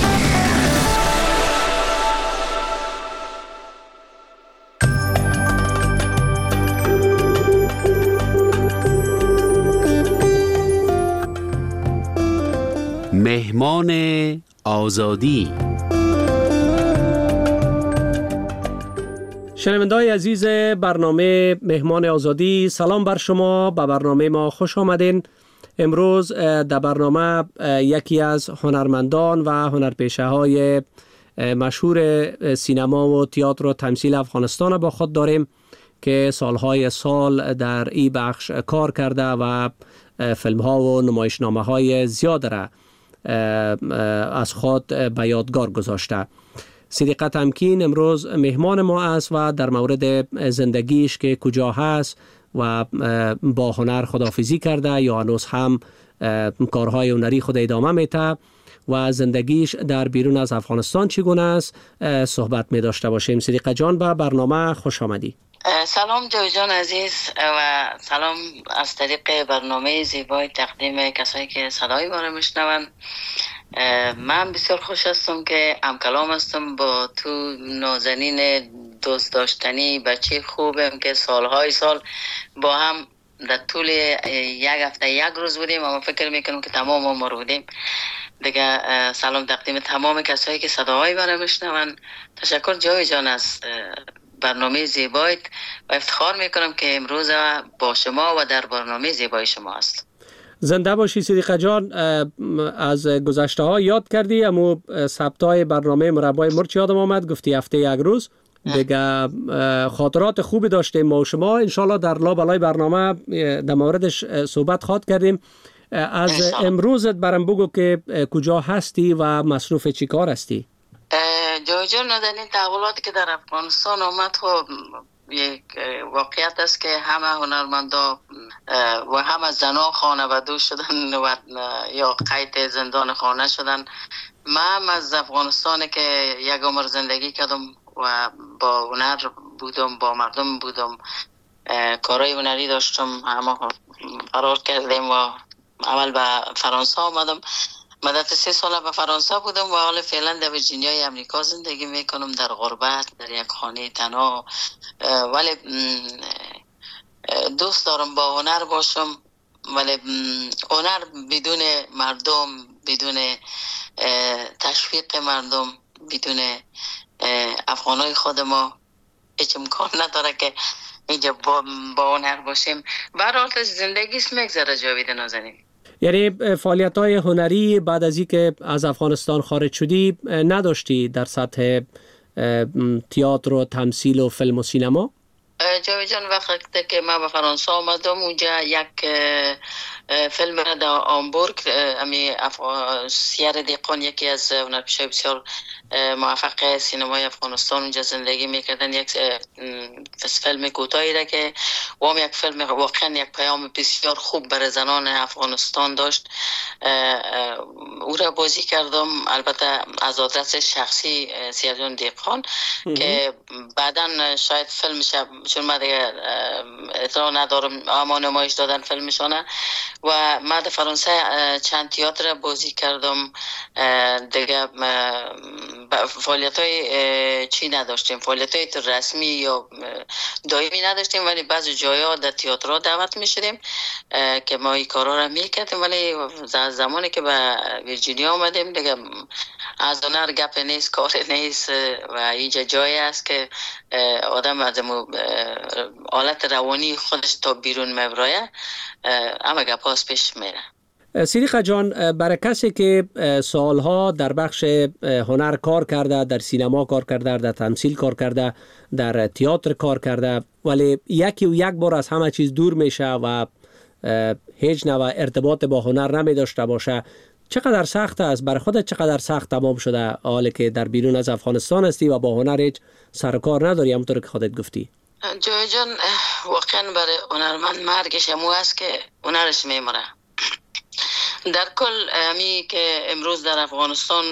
مهمان آزادی.
شنونده‌های عزیز برنامه مهمان آزادی، سلام بر شما. به برنامه ما خوش آمدین. امروز در برنامه یکی از هنرمندان و هنرپیشه‌های مشهور سینما و تئاتر و تمثیل افغانستان با خود داریم که سالهای سال در این بخش کار کرده و فیلم‌ها و نمایشنامه‌های زیاد را از خود به یادگار گذاشته. صدیقه تمکین امروز مهمان ما است و در مورد زندگیش که کجا هست و با هنر خداحافظی کرده یا هنوز هم کارهای هنری خود ادامه میده و زندگیش در بیرون از افغانستان چگونه است صحبت می داشته باشیم. صدیقه جان، به برنامه خوش آمدی.
سلام جوی جان عزیز و سلام از طریق برنامه زیبای تقدیم کسایی که صدای ما رو میشنون. من بسیار خوش هستم که همکلام هستم با تو نازنین دوست داشتنی بچه خوبم که سالهای سال با هم در طول یک هفته یک روز بودیم اما فکر میکنم که تمام عمر بودیم دیگه. سلام تقدیم تمام کسایی که صداهای ما رو میشنون. تشکر جوی جان از برنامه زیبایت و افتخار میکنم که امروز با شما و در برنامه زیبای شما است.
زنده باشی صدیقه جان. از گذشته ها یاد کردی، اما ثبتای برنامه مربای مرچ یادم آمد، گفتی هفته یک روز دیگه. خاطرات خوبی داشتیم ما و شما. انشالله در لابلای برنامه در موردش صحبت خواهد کردیم. از امروزت برام بگو که کجا هستی و مصروف چی کار هستی؟
جوی جان، در این تحولاتی که در افغانستان آمد خب یک واقعیت است که همه هنرمندا و همه زنان خانواده شدن و یا قید زندان خانه شدن. من از افغانستان که یک عمر زندگی کردم و با هنر بودم، با مردم بودم، کارهای هنری داشتم، همه فرار کردیم و اول به فرانسه آمدم. مدت 3 سال به فرانسه بودم و حال فعلا در ویرجینیای امریکا زندگی میکنم، در غربت، در یک خانه تنها. ولی دوست دارم با هنر باشم، ولی هنر بدون مردم، بدون تشویق مردم، بدون افغانای خود ما هیچ امکان نداره که اینجا با هنر باشیم. برای زندگی میگذره جاوید نازنین.
یعنی فعالیت‌های هنری بعد از اینکه از افغانستان خارج شدی نداشتی در سطح تئاتر و تمثیل و فیلم و سینما؟
جاوید جان وقتی که من به فرانسه آمدم اونجا یک فیلم را در آمبورگ سیر دیقان یکی از هنرپیشه‌های بسیار موفق سینمای افغانستان اونجا زندگی میکردن، یک فیلم کوتاهی را که وام یک فیلم واقعا یک پیام بسیار خوب برای زنان افغانستان داشت. او را بازی کردم، البته از آدرس شخصی سیرجان دیقان که بعدا شاید فیلمش چون من دیگه اطلاع ندارم اما نمایش دادن فیلمشانه و من در فرانسه چند تئاتر بازی کردم دیگه. فعالیت های چی نداشتیم، فعالیت های رسمی یا دائمی نداشتیم، ولی بعضی جایا در تئاترها دعوت می شدیم که ما این کارا را می کردیم. ولی زمانی که به ویرجینیا آمدیم دیگه از هنر گپ نیست، کار نیست و اینجا جایی است که آدم از حالت روانی خودش تا بیرون میبره، اما گپ هاست پیش میره.
صدیقه جان، برای کسی که سالها در بخش هنر کار کرده، در سینما کار کرده، در تمثیل کار کرده، در تئاتر کار کرده، ولی یکی و یک بار از همه چیز دور میشه و هیچ نوع ارتباط با هنر نمی داشته باشه، چقدر سخت است؟ برای خودت چقدر سخت تمام شده حالی که در بیرون از افغانستان هستی و با هنر هیچ سر و کار نداری همونطور که خودت گفتی؟
جای جان واقعا برای هنرمند مرگش همو است که هنرش میمره. در کل همی که امروز در افغانستان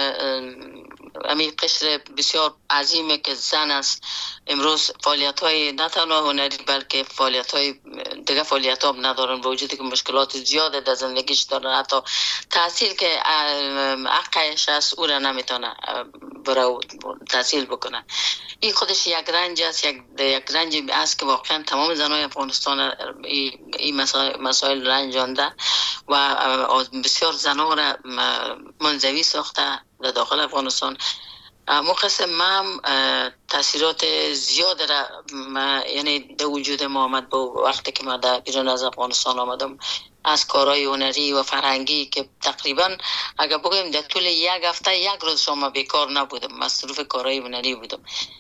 همی قشر بسیار عظیمه که زن است، امروز فعالیت های نه تنها هنری بلکه فعالیت های دیگه فعالیت ها ندارن، با وجودی که مشکلات زیاده در زندگیش دارن، حتی تحصیل که حقش است او را نمیتونه برای تحصیل بکنه. این خودش یک رنج است، یک رنج است که واقعا تمام زنای افغانستان این مسائل رنجانده و بسیار زنها را منزوی ساخته در داخل افغانستان. مقصد من تاثیرات زیاد را یعنی در وجود ما آمد با وقتی که من در بیرون از افغانستان آمدم، از کارهای هنری و فرهنگی که تقریبا اگر بگویم در طول یک هفته یک روز شما بیکار نبودم، مصروف کارهای هنری بودم.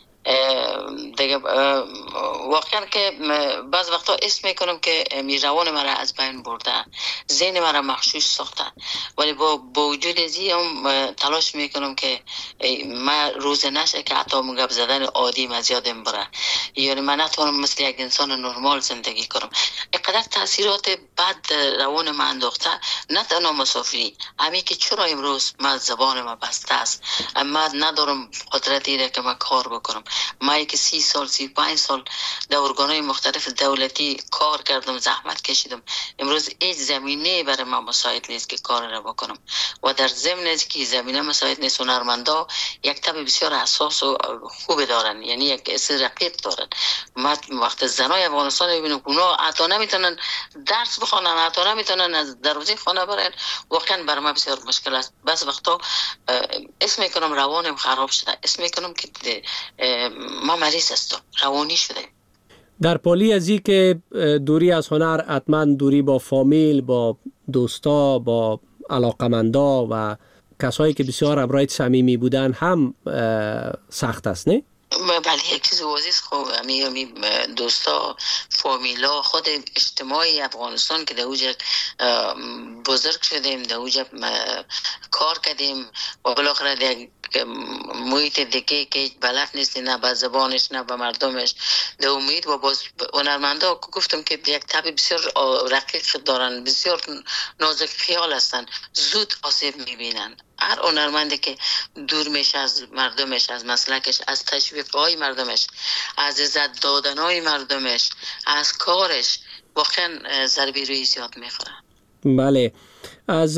دیگه واقعا که بعض وقتا اسم میکنم که روان مرا از بین برده، ذهن مرا مغشوش ساخته، ولی با وجود هم تلاش میکنم که من روز نشه که حتی گپ زدن عادی من زیادم بره، یعنی من نتونم مثل یک انسان نرمال زندگی کنم. اینقدر تاثیرات بد روان من انداخته، نه تنها مسافری، همین که چرا امروز من زبان من بسته است، من ندارم قدرتی که من کار بکنم. من که 30 سال 35 سال در ارگان‌های مختلف دولتی کار کردم، زحمت کشیدم، امروز هیچ زمینه برای من مساعد نیست که کار را بکنم و در ضمن از که زمینه مساعد نیست، هنرمندا یک طبع بسیار حساس و خوب دارن، یعنی یک اصل رقیق دارن. ما وقت زنای افغانستان میبینم که اونا حتی نمیتونن درس بخونن، حتی نمیتونن از دروازه خانه برن، واقعا برای من بسیار مشکل است. بس وقتا اسم میکنم روانم خراب شده، اسم میکنم که ما مریض هستم، روانی شده.
در پالی از این که دوری از هنر حتما دوری با فامیل، با دوستا، با علاقمندا و کسایی که بسیار همراهت صمیمی بودن هم سخت است، نه؟
بله، یک چیز عزیز خوب همی دوستا، فامیلا، خود اجتماع افغانستان که در اوجه بزرگ شدیم، در اوجه کار کردیم و بالاخره در محیط دیگه که بلد نیستی، نه به زبانش نه به مردمش، در امید و باز هنرمندا گفتم که یک طبع بسیار رقیق دارن، بسیار نازک خیال هستن، زود آسیب میبینن. هر هنرمندی که دور میشه از مردمش، از مسلکش، از تشویق‌های مردمش، از عزت دادن‌های مردمش، از کارش، واقعا ضربه روی زیاد میخوره.
بله، از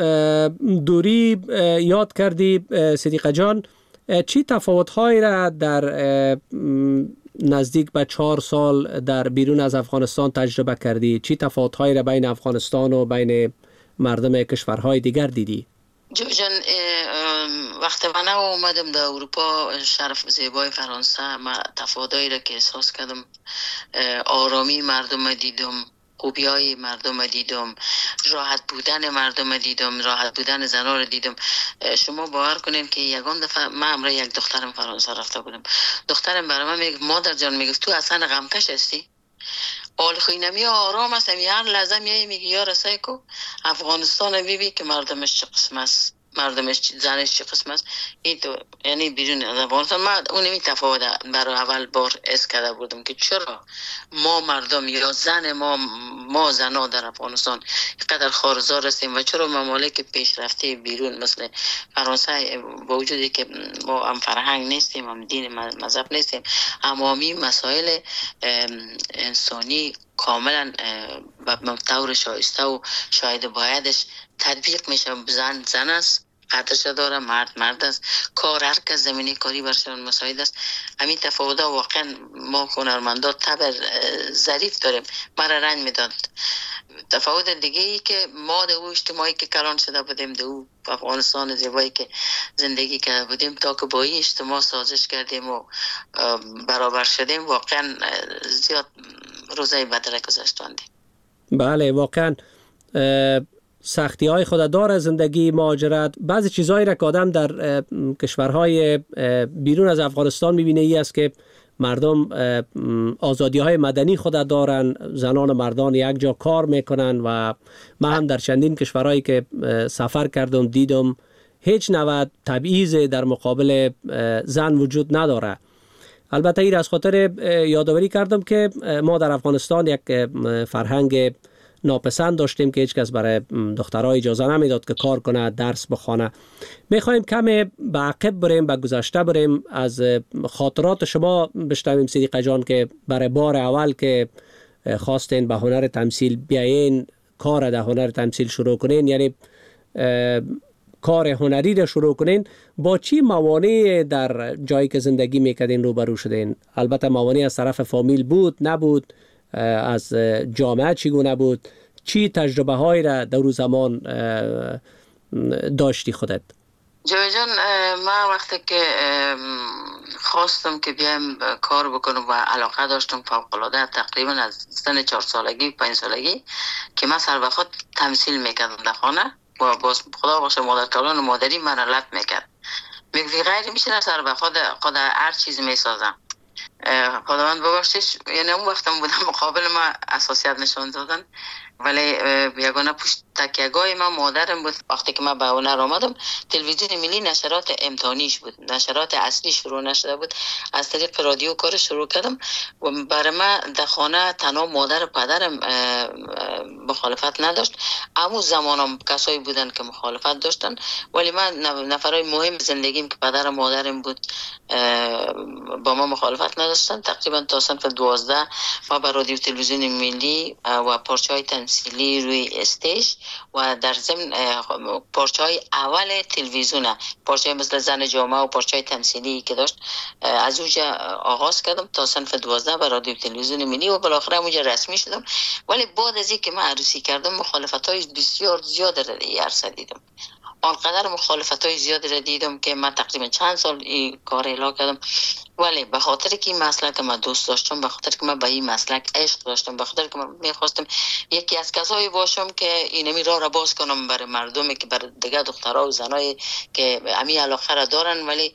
دوری یاد کردی صدیقه جان، چی تفاوت‌هایی را در نزدیک به 4 سال در بیرون از افغانستان تجربه کردی؟ چی تفاوت‌هایی را بین افغانستان و بین مردم کشورهای دیگر دیدی؟
جان وقتی من اومدم در اروپا، شرف زیبای فرانسه، من تفاوتایی را که احساس کردم، آرامی مردم دیدم، خوبی های مردم دیدم، راحت بودن مردم دیدم، راحت بودن زنان رو دیدم. شما باور کنین که یگان دفعه من همراه یک دخترم فرانسه رفته بودم. دخترم برای من میگه مادر جان، میگه تو اصلا غمکش هستی؟ آل خوینمی آرام است، هر لحظه میگه یا رسای کو افغانستان بیبی که مردمش چه قسم است، مردمش زنش چه قسم است. این تو یعنی بیرون از افغانستان من اونمی تفاوت برای اول بار اس کرده بودم که چرا ما مردم یا زن ما زنا در افغانستان اینقدر خارزار هستیم و چرا ممالک پیشرفته بیرون مثل فرانسه با وجودی که ما هم فرهنگ نیستیم، هم دین مذهب نیستیم، همامی مسائل انسانی کاملا به طور شایسته و شاید بایدش تطبیق میشه. زن است، قدرش داره، مرد است، کار هر کس زمینه کاری برشان مساعد است. همین تفاوت واقعا ما هنرمندا طبع ظریف داریم، مرا رنج میداد. تفاوت دیگه ای که ما در اجتماعی که کلان شده بودیم، در افغانستان زیبایی که زندگی کرده بودیم، تا که با این اجتماع سازش کردیم و برابر شدیم، واقعا زیاد روزای بدره گذشتاندیم.
بله واقعا سختی های خود داره زندگی مهاجرت. بعضی چیزهایی را که آدم در کشورهای بیرون از افغانستان میبینه ای است که مردم آزادی های مدنی خود دارن، زنان و مردان یک جا کار میکنن و من هم در چندین کشورهایی که سفر کردم دیدم هیچ نوع تبعیض در مقابل زن وجود نداره. البته این از خاطر یادآوری کردم که ما در افغانستان یک فرهنگ ناپسند داشتیم که هیچ کس برای دخترها اجازه نمیداد که کار کنه، درس بخونه. میخوایم کمی به عقب بریم، به گذشته بریم، از خاطرات شما بشنویم صدیقه جان که برای بار اول که خواستین به هنر تمثیل بیاین، کار در هنر تمثیل شروع کنین، یعنی کار هنری را شروع کنین، با چی موانع در جایی که زندگی میکردین روبرو شدین؟ البته موانع از طرف فامیل بود، نبود، از جامعه چگونه بود؟ چی تجربه های را در اون زمان داشتی خودت؟
جوی جان، من وقتی که خواستم که بیایم کار بکنم و علاقه داشتم فوق‌العاده، تقریبا از سن 4 سالگی 5 سالگی که من سر به خود تمثیل میکردم در خانه و باز خدا باشه مادر کلان و مادری من علت میکرد، میگه غیر میشه سر به خود هر چیز میسازم. خداوند ببخشش، یعنی اون وقتم بودم مقابل ما اساسیت نشان دادن، ولی یگانه پشت تکیه‌گاه من مادرم بود. وقتی که من به هنر آمدم، تلویزیون ملی نشرات امتحانیش بود، نشرات اصلی شروع نشده بود، از طریق رادیو کار شروع کردم و برای من در خانه تنها مادر و پدرم مخالفت نداشت. اما زمانم کسایی بودن که مخالفت داشتن، ولی من نفرای مهم زندگیم که پدر و مادرم بود با ما مخالفت نداشتن. تقریبا تا صنف 12 ما به رادیو تلویزیون ملی و پارچه‌های تمثیلی روی استیج و در ضمن پارچه‌های اول تلویزیون، پارچه‌های مثل زن جامعه و پارچه‌های تمثیلی که داشت، از اونجا آغاز کردم تا صنف 12 به رادیو تلویزیون ملی و بالاخره اونجا رسمی شدم. ولی بعد از اینکه من عروسی کردم مخالفت‌های بسیار زیاد را عرصه دیدم، آنقدر مخالفت‌های زیاد را دیدم که من تقریبا چند سال این کار اعلا کردم. ولی به خاطر که این مسلک من دوست داشتم، به خاطر که من به این مسلک عشق داشتم، به خاطر که من میخواستم یکی از کسایی باشم که اینمی راه را باز کنم برای مردمی که برای دیگه دخترها و زنایی که امی علاقه را دارن. ولی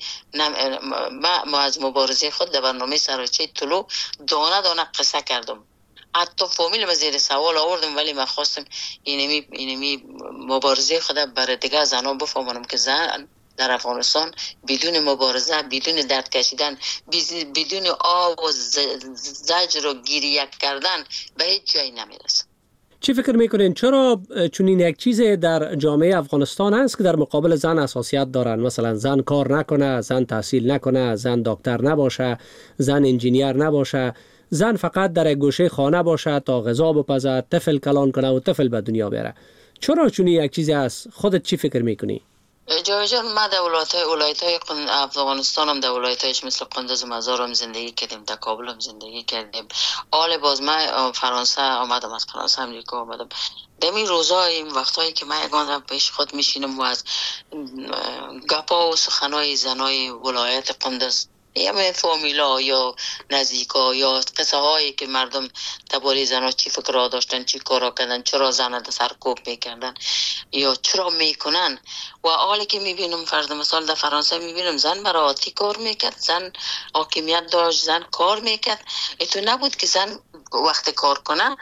ما از مبارزه خود در برنامه سراچه طلوع دانه دانه قصه کردم، حتی فامیل ما زیر سوال آوردم، ولی من خواستم اینمی مبارزه خود برای دیگه زنان بفهمونم که زن در افغانستان بدون مبارزه، بدون درد کشیدن، بدون آب و زجر و گریه کردن به هیچ جایی نمیرسه.
چی فکر میکنین چرا چنین یک چیز در جامعه افغانستان هست که در مقابل زن اساسیت دارن؟ مثلا زن کار نکنه، زن تحصیل نکنه، زن دکتر نباشه، زن انجینیر نباشه، زن فقط در گوشه خانه باشه تا غذا بپزه، طفل کلان کنه و طفل به دنیا بیاره. چرا چنین یک چیزی هست؟ خودت چی فکر میکنی؟
جان، ما در ولایت‌های افغانستان هم در ولایت‌هایش مثل قندوز و مزار هم زندگی کردیم، در کابل هم زندگی کردیم. حال باز من فرانسه آمدم، از فرانسه امریکا آمدم. دمی روزا این وقتایی که من یگان پیش خود میشینم و از گپا و سخنای زنای ولایت قندوز همه فامیلا یا نزدیکا یا قصه هایی که مردم درباره زنها چی فکرها داشتن، چی کارا کردن، چرا زنها سرکوب میکردن یا چرا میکنن. و حالی که میبینم فرض مثال در فرانسه میبینم زن براتی کار میکرد، زن حاکمیت داشت، زن کار میکرد. تو نبود که زن وقت کار کنه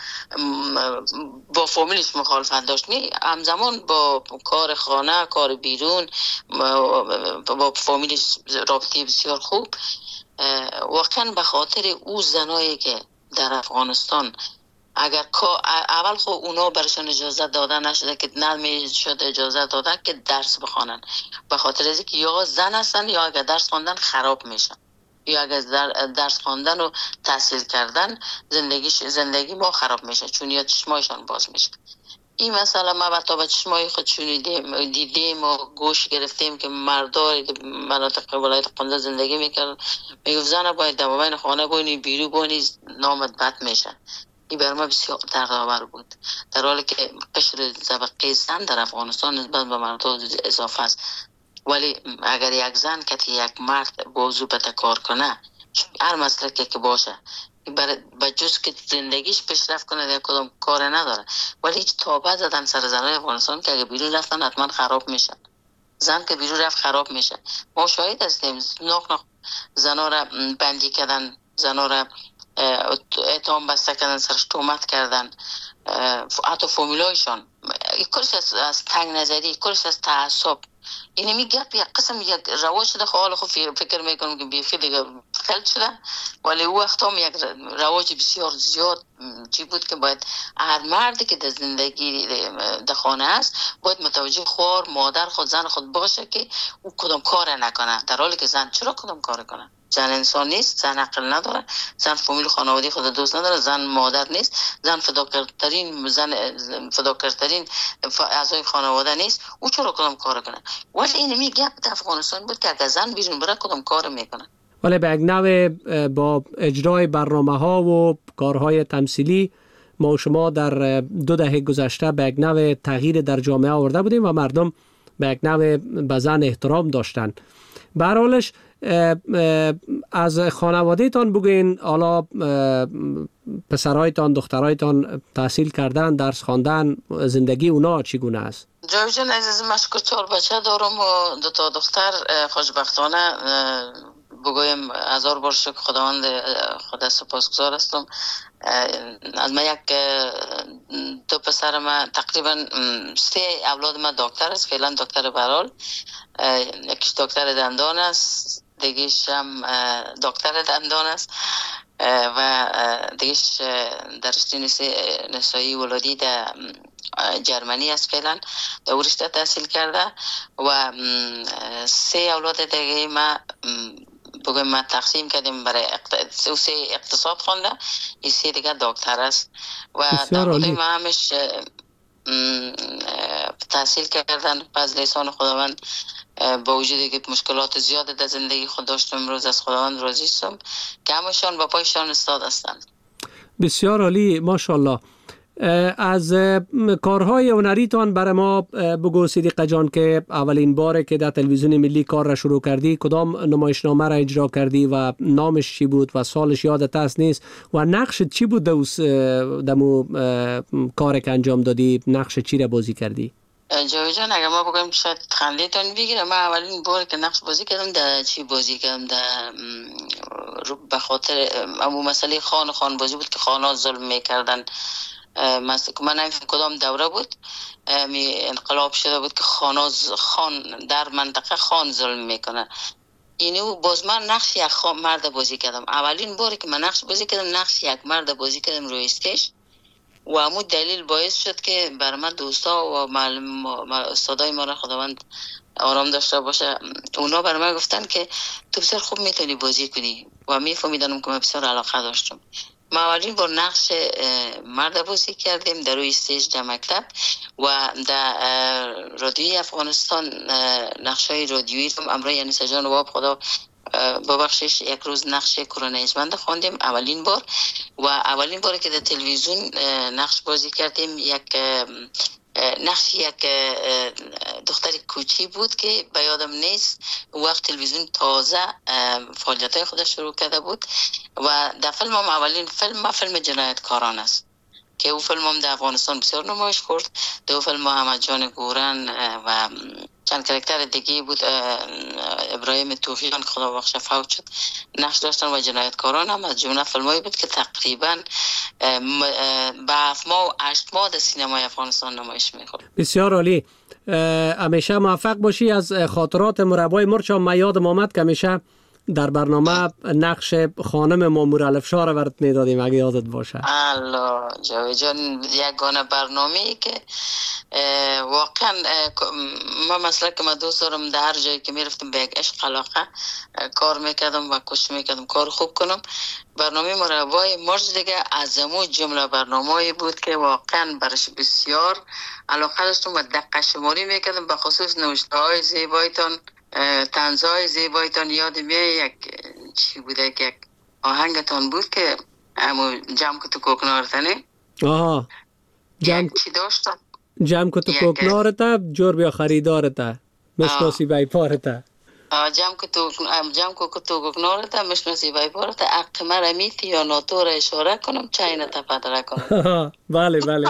با فامیلش مخالفت داشت، همزمان با کار خانه، کار بیرون، با فامیلش رابطه بسیار خوب. واقعا به خاطر او زنایی که در افغانستان اگر اول خب اونا برشان اجازه داده نشده که نمیشد اجازه داده که درس بخوانن، به خاطر از اینکه یا زن هستن یا اگر درس خواندن خراب میشن، یا اگر درس خواندن و تحصیل کردن زندگی ما خراب میشه، چون یا چشمایشان باز میشه. این مسئله ما با تا به چشمای خود دیدیم و گوش گرفتیم که مرداری که مناطق ولایت قندوز زندگی میکردن میگفت زن باید دماغین خانه بونی، بیرو بونی، نامت بد میشه. این بر ما بسیار دردآور بود، در حالی که قشر طبقه زن در افغانستان نسبت به مردان اضافه است. ولی اگر یک زن که یک مرد بازو بده کار کنه، هر مسلکی که باشه، به جز که زندگیش پیشرفت کنه در کدام کار نداره. ولی هیچ تابه زدن سر زنای افغانستان که اگه بیرون رفتن حتما خراب میشن. زن که بیرون رفت خراب میشه. ما شاهد هستیم ناخ زنا را بندی کردن، زنا را اتهام بسته کردن، سرش تهمت کردن، حتی فامیلایشان. کلش از تنگ نظری، کلش از تعصب. این میگه یک قسم یک رواج شده، حالا خب فکر میکنم که بیخی دیگه خلط شده، ولی او وقت هم یک رواج بسیار زیاد چی بود که باید هر مردی که در زندگی در خانه است باید متوجه خوار مادر خود، زن خود باشه که او کدام کار نکنه، در حالی که زن چرا کدام کار کنه؟ زن انسان نیست، زن عقل نداره، زن فامیل خانوادگی خود دوست نداره، زن مادر نیست، زن فداکارترین اعضای خانواده نیست، او چرا کدام کار کنه؟ ولی این میگه در افغانستان بود که اگر زن بیرون بره کدام کار میکنه.
ولی به یک نوع با اجرای برنامه ها و کارهای تمثیلی ما و شما در 2 دهه گذشته به یک نوع تغییر در جامعه آورده بودیم و مردم به یک نوع به زن احترام داشتن. به هر حالش از خانواده تان بگوین، حالا پسرهایتان دخترهایتان تحصیل کردن، درس خواندن، زندگی اونا چگونه است؟
جاوید جان عزیز، من 4 بچه دارم و 2 تا دختر. خوشبختانه بگویم 1000 بار شکر خداوند خدا سپاسگزار هستم. از من 2 پسر من تقریبا 3 اولاد من دکتر است. فعلا دکتر برال، یکیش دکتر دندان است، دیگه‌ش هم دکتر دندان است و دیگه‌ش در رشته نسایی ولادی در جرمنی است. فعلا در رشته تحصیل کرده و 3 اولاد دیگه ما بگویم ما تقسیم کردیم برای 3 اقتصاد خونده، این 3 دیگه دکتر است و در بوده ما همش تحصیل کردن. پس لیسان خداوند با وجودی که مشکلات زیاد در زندگی خود داشتم، امروز از خداوند راضی هستم که همشان با پایشان استاد هستند.
بسیار عالی، ماشاءالله. از کارهای هنریتان برای ما بگو صدیقه جان که اولین باره که در تلویزیون ملی کار را شروع کردی کدام نمایشنامه را اجرا کردی و نامش چی بود و سالش یادت هست نیست و نقشت چی بود دمو کار که انجام دادی؟ نقش چی را بازی کردی؟
جاوید جان اگر ما بگم شاید خندیتون بگیره، من اولین بار که نقش بازی کردم در چی بازی کردم، در به خاطر امو مسئله خان بازی بود که خانا ظلم میکردن. من نمی‌فهم کدام دوره بود، انقلاب شده بود که خان در منطقه خان ظلم میکنه. اینو باز من نقش یک مرد بازی کردم. اولین باری که من نقش بازی کردم نقش یک مرد بازی کردم روی استیج و همون دلیل باعث شد که بر من دوستا و معلم استادای ما را خداوند آرام داشته باشه، اونا بر من گفتن که تو بسیار خوب میتونی بازی کنی و میفهمیدم که من بسیار علاقه داشتم. ما اولین بار نقش مرد بازی کردیم در روی استیج در مکتب و در رادیوی افغانستان نقشای رادیویی رو امرای انیسه جان و خدا ببخشش یک روز نقش کرونیزمند خواندیم اولین بار و اولین باری که در تلویزیون نقش بازی کردیم یک نقش یک دختر کوچی بود که به یادم نیست وقت تلویزیون تازه فعالیت‌های خودش شروع کرده بود و در فیلم هم اولین فیلم جنایتکاران است که او فیلم هم در افغانستان بسیار نمایش خورد. دو فیلم محمد جان گورن و چند کرکتر دیگه بود، ابراهیم توفیقان که خدا بخشه فوت شد نقش داشتن و جنایتکاران هم از جمله فیلمایی بود که تقریبا به 7 ماه و 8 ماه در سینمای افغانستان نمایش می‌خورد.
بسیار عالی. همیشه موفق باشی. از خاطرات مربای مرچ هم یادم آمد که همیشه در برنامه نقش خانم مامور الفشار رو برات میدادیم اگه یادت باشه.
الله جاوید جان، یگانه برنامه‌ای که واقعا ما مثلا که ما دوست دارم در هر جایی که میرفتم به یک عشق علاقه کار میکردم و کوشش میکردم کار خوب کنم. برنامه مربای مرچ دیگه از امو جمله برنامه‌ای بود که واقعا برش بسیار علاقه داشتم و دقیق شماری میکردم، به خصوص نوشته‌های زیبایتان، طنزهای زیبایتان. یاد یک چی بوده که یک آهنگتان بود که همو جمع کتو کوکنارتنه.
آها،
چی داشتم؟
جمع کتو کوکنارتا جور بیا خریدارتا مشناسی بای پارتا.
جمع کتو کوکنارتا مشناسی بای پارتا. اق مرمیتی یا ناتور اشاره کنم چاینه تپدره کنم.
بله بله.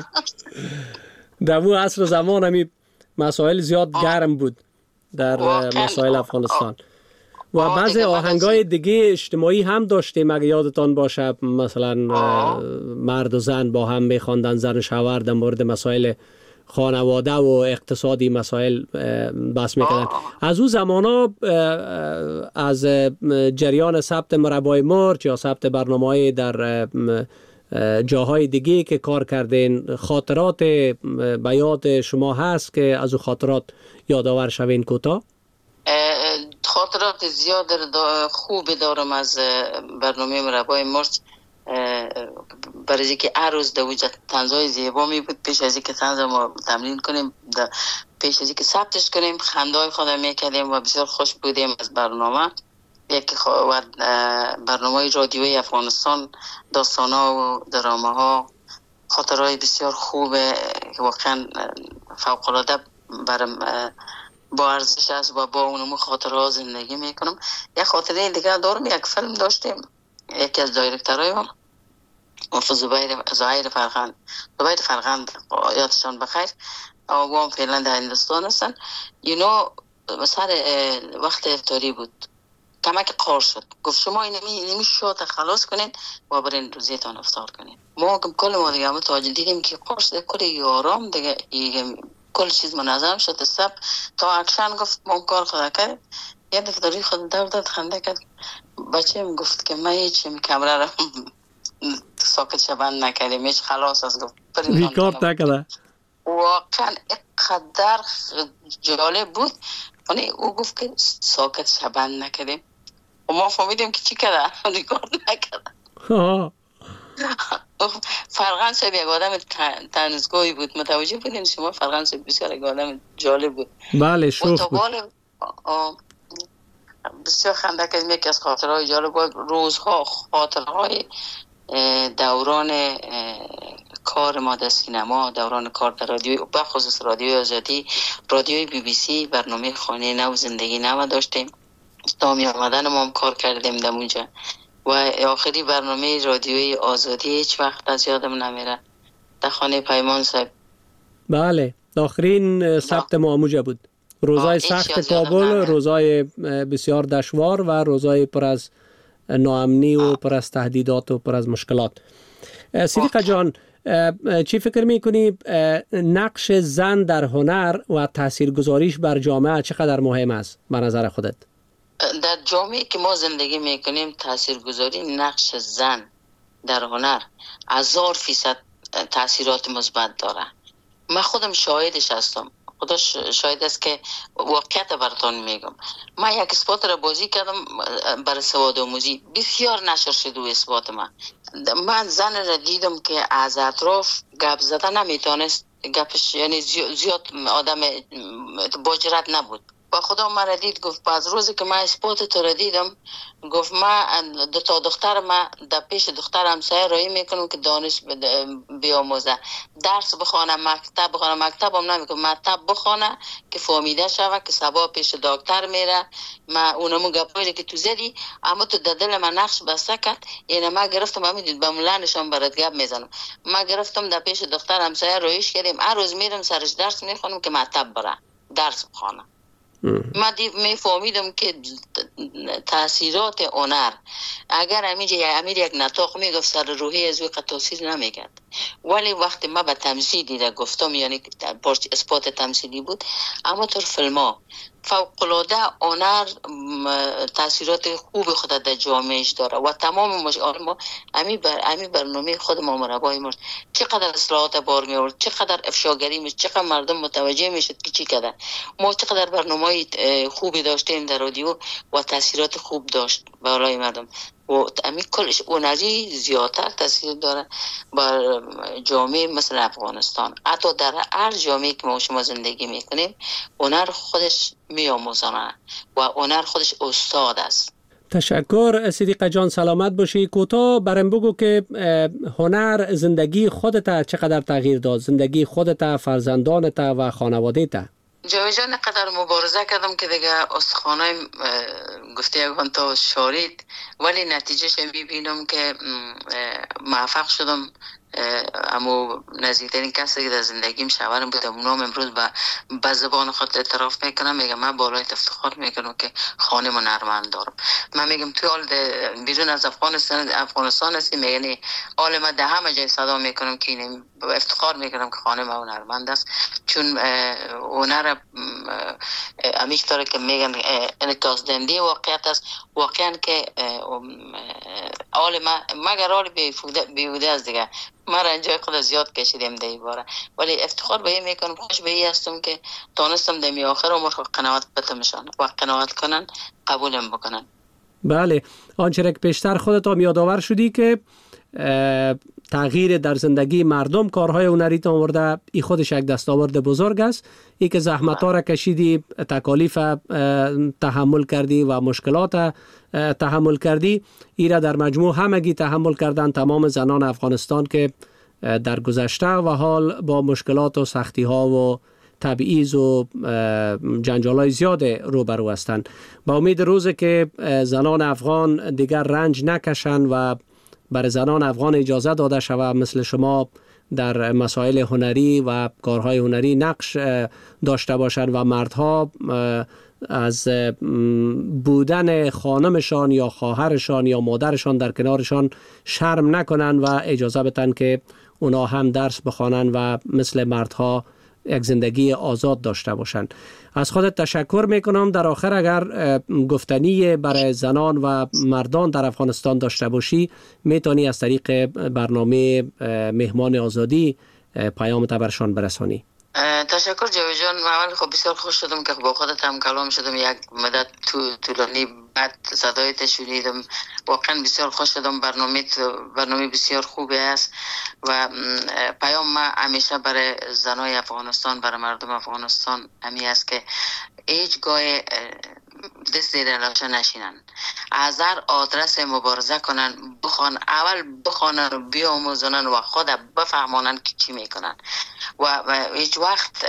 در اون عصر زمان همی مسائل زیاد گرم بود در مسائل افغانستان و بعضی آهنگای دیگه اجتماعی هم داشتیم اگه یادتان باشه، مثلا مرد و زن با هم میخواندن، زن و شوهر در مورد مسائل خانواده و اقتصادی مسائل بحث میکردن. از اون زمانا از جریان ثبت مربای مرچ یا ثبت برنامه‌های در جاهای دیگه که کار کردین، خاطرات به یاد شما هست که از اون خاطرات یادآور شوین کوتاه؟
خاطرات زیاد خوب دارم از برنامه مربای مرچ، برای اینکه هر روز در وجود طنزهای زیبا می بود. پیش از اینکه طنز ما تمرین کنیم، پیش از اینکه ثبتش کنیم، خنده‌های خودم میکردیم و بسیار خوش بودیم از برنامه. یکی برنامه رادیویی افغانستان، داستان‌ها و درامه‌ها، خاطرهای بسیار خوبه که واقعا فوق‌العاده برام با ارزش است و با اونم خاطرها زندگی میکنم. یک خاطره دیگه دارم، یک فیلم داشتیم، یکی از دایرکتورای ما زهیر فرغند یادشان بخیر، و هم فعلا در هندوستان هستن. سر وقت افطاری بود، کمک قار شد، گفت شما اینمی شات خلاص کنین و برین روزیتان افطار کنین. ما کل ما دیگه متوجه دیدیم که قار شده، کل یارام دیگه کل چیز منظم شد. سب تا اکشن گفت ما کار خدا کرد، یه دفتری خود داد خنده کرد. بچه هم گفت که من هیچیم کمره را ساکت شبند نکردیم، هیچ خلاص از گفت
ریکارد نکرده.
واقعا اقدر جالب بود. او گفت که ساکت شبند نکردیم و ما فهمیدیم که چی کرده، ریکارد نکرده. فرغان صاحب یک آدم تنزگوی بود، متوجه بودین شما؟ فرغان صاحب بسیار یک آدم جالب بود.
بله، شوخ بود.
بسیار خنده کردیم. یکی از خاطرهای جالب بود روزها خاطرهای دوران کار ما در سینما، دوران کار در رادیو، بخصوص رادیوی آزادی، رادیوی BBC، برنامه خانه نو زندگی نو داشتیم. تا می آمدن ما هم کار کردیم در اونجا و آخری برنامه رادیوی آزادی هیچ وقت از یادم نمیره، در خانه پیمان صاحب.
بله، آخرین ثبت ما اونجا بود. روزای سخت کابل، روزای بسیار دشوار و روزای پر از ناامنی و پر از تهدیدات و پر از مشکلات. صدیقه جان، چی فکر میکنی نقش زن در هنر و تاثیرگذاریش بر جامعه چقدر مهم است به نظر خودت؟
در جامعه که ما زندگی میکنیم تاثیرگذاری نقش زن در هنر 1000% تاثیرات مثبت داره. من خودم شاهدش هستم، خدا شاهد است که واقعیت براتون میگم. من یک اسپات را بازی کردم برای سواد آموزی، بسیار نشر شد و اسپات من زن را دیدم که از اطراف گپ زدن نمیتونست، گپش یعنی زیاد آدم با جرأت نبود. با خدا مرا دید گفت از روزی که من اثبات تو را دیدم گفت من دو تا دختر من در پیش دختر همسایه رایی میکنم که دانش بیاموزه، درس بخوانه، مکتب بخوانه، مکتب هم نمیکنم، مکتب بخوانه که فهمیده شوه که سبا پیش دکتر میره. من اونمو گپایی که تو زدی اما تو در دل من نقش بسته کرد. اینه من گرفتم همین با ملانشان برات گپ میزنم. من گرفتم در پیش دختر همسایه رویش کردیم، هر روز میرم سرش درس میخونم که مکتب بره درس بخوانه. من میفهمیدم که تاثیرات هنر اگر امیر یک نطاق میگفت سر روحی از وی تاثیر نمیکرد، ولی وقتی ما به تمثیلی را گفتم یعنی اثبات تمثیلی بود، اما تو فیلم ها فوق‌العاده هنر تاثیرات خوب خود در جامعهش داره و تمام ما امی برنامه خود ما مربای مرد چقدر اصلاحات بار می آورد، چقدر افشاگری میشه، چقدر مردم متوجه میشد که چی کردن. ما چقدر برنامه خوبی داشتیم در رادیو و تاثیرات خوب داشت برای مردم و امی کلش هنری زیادتر تاثیر داره بر جامعه مثل افغانستان. حتی در هر جامعه که ما شما زندگی میکنیم هنر خودش میآموزانه و هنر خودش استاد است.
تشکر صدیقه جان، سلامت باشی. کوتاه برام بگو که هنر زندگی خودت چقدر تغییر داد، زندگی خودت، فرزندانت و خانواده‌ت؟
جاوی جان قدر مبارزه کردم که دیگه استخوانای گفته یکان تا شارید، ولی نتیجهش میبینم که موفق شدم. اما نزدیکترین کسی که در زندگیم شوهرم بود، اونم امروز به زبان خود اعتراف میکنم، میگم من بالای افتخار میکنم که خانه هنرمند دارم. من میگم توی حال بیرون از افغانستان هستی، میگن حال من در همه جای صدا میکنم که این افتخار میکنم که خانه من هنرمند است، چون هنر همیشه داره که میگن انعکاس دهنده واقعیت است. واقعا که حال من مگر حال بیهوده است دیگه، من رنجای خود زیاد کشیدم در این باره، ولی افتخار به این میکنم، خوش به این هستم که تانستم دمی آخر عمر قناعت بتمشان و قناعت کنن قبولم بکنن.
بله، آنچه که پیشتر خودت هم یادآور شدی که تغییر در زندگی مردم کارهای هنری آورده، این خودش یک دستاورد بزرگ است. ای که زحمت‌ها را کشیدی، تکالیف تحمل کردی و مشکلات تحمل کردی، ای را در مجموع همگی تحمل کردن تمام زنان افغانستان که در گذشته و حال با مشکلات و سختی‌ها و تبعیض و جنجال‌های زیاد روبرو هستند. با امید روزی که زنان افغان دیگر رنج نکشند و بر زنان افغان اجازه داده شود مثل شما در مسائل هنری و کارهای هنری نقش داشته باشند و مردها از بودن خانمشان یا خواهرشان یا مادرشان در کنارشان شرم نکنند و اجازه بدن که اونا هم درس بخوانند و مثل مردها یک زندگی آزاد داشته باشند. از خودت تشکر میکنم. در آخر اگر گفتنی برای زنان و مردان در افغانستان داشته باشی، میتونی از طریق برنامه مهمان آزادی پیام برشان برسانی.
تشکر جاوی جان. من خب بسیار خوش شدم که با خودت هم کلام شدم، یک مدت طولانی بعد صدایت شنیدم، واقعا بسیار خوش شدم. برنامه بسیار خوبی است و پیام ما همیشه برای زنای افغانستان، برای مردم افغانستان همی است که هیچ گاه دست زیر لاشه نشینن، از هر آدرس مبارزه کنن، اول بخوانن و بیاموزنن و خود بفهمانن که چی میکنن و هیچ وقت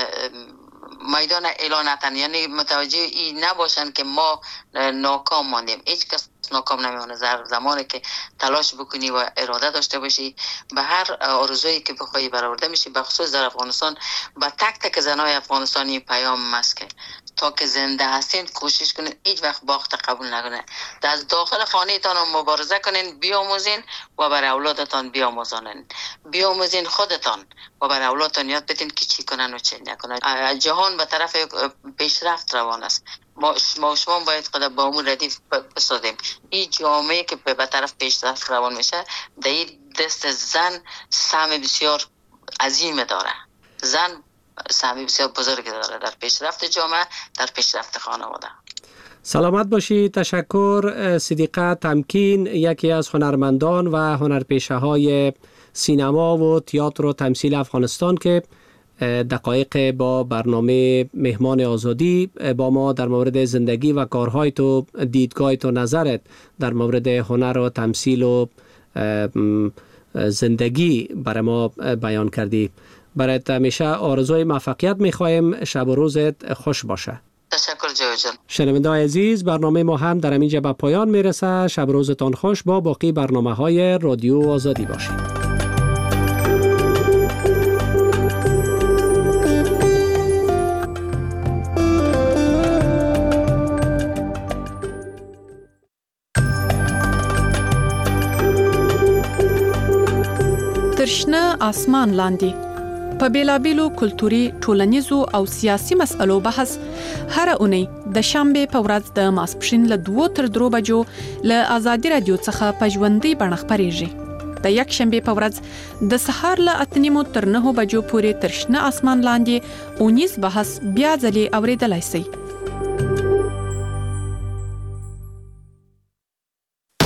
میدان اعلانتن، یعنی متوجه این نباشن که ما ناکام ماندیم. هیچ کس ناکام نمیمونه. زمانی که تلاش بکنی و اراده داشته باشی به هر آرزویی که بخوای برآورده میشی. به خصوص در افغانستان با تک تک زنای افغانستانی پیام است که تا که زنده هستین کوشش کنین هیچ وقت باخت قبول نکنین، از داخل خانه تان مبارزه کنین، بیاموزین و برای اولادتان بیاموزین خودتان و برای اولادتان یاد بدین که چی کنن و چی نکنن. جهان به طرف پیشرفت روان است. ما شما باید خود با امور ردیف بسازیم. این جامعه که به طرف پیشرفت روان میشه در این دست زن سهم بسیار عظیم داره. زن سهمی بسیار بزرگی داره در پیشرفت جامعه، در پیشرفت خانواده.
سلامت باشی. تشکر صدیقه تمکین، یکی از هنرمندان و هنرپیشه های سینما و تئاتر و تمثیل افغانستان که دقایق با برنامه مهمان آزادی با ما در مورد زندگی و کارهای تو، دیدگاه تو، نظرت در مورد هنر و تمثیل و زندگی برای ما بیان کردی. برایت همیشه آرزوی موفقیت میخوایم. شب و روزت خوش باشه.
تشکر جواد جان.
شنونده‌های عزیز، برنامه ما هم در اینجا به پایان میرسه. شب روزتان خوش. با باقی برنامه‌های رادیو آزادی باشید.
ترشنه آسمان لاندې په بیلابیلو کلتوري، ټولنیزو او سیاسي مسئلو بحث هر اونۍ د شنبه په ورځ د ماسپښین له 2 تر 3 بجو له آزادي رادیو څخه په ژوندۍ بڼه خپرېږي. د یک شنبه په ورځ د سهار له 8 تر 9 بجو پورې ترشنه آسمان لاندې اونیز بحث بیا ځلې اوریدلای شئ.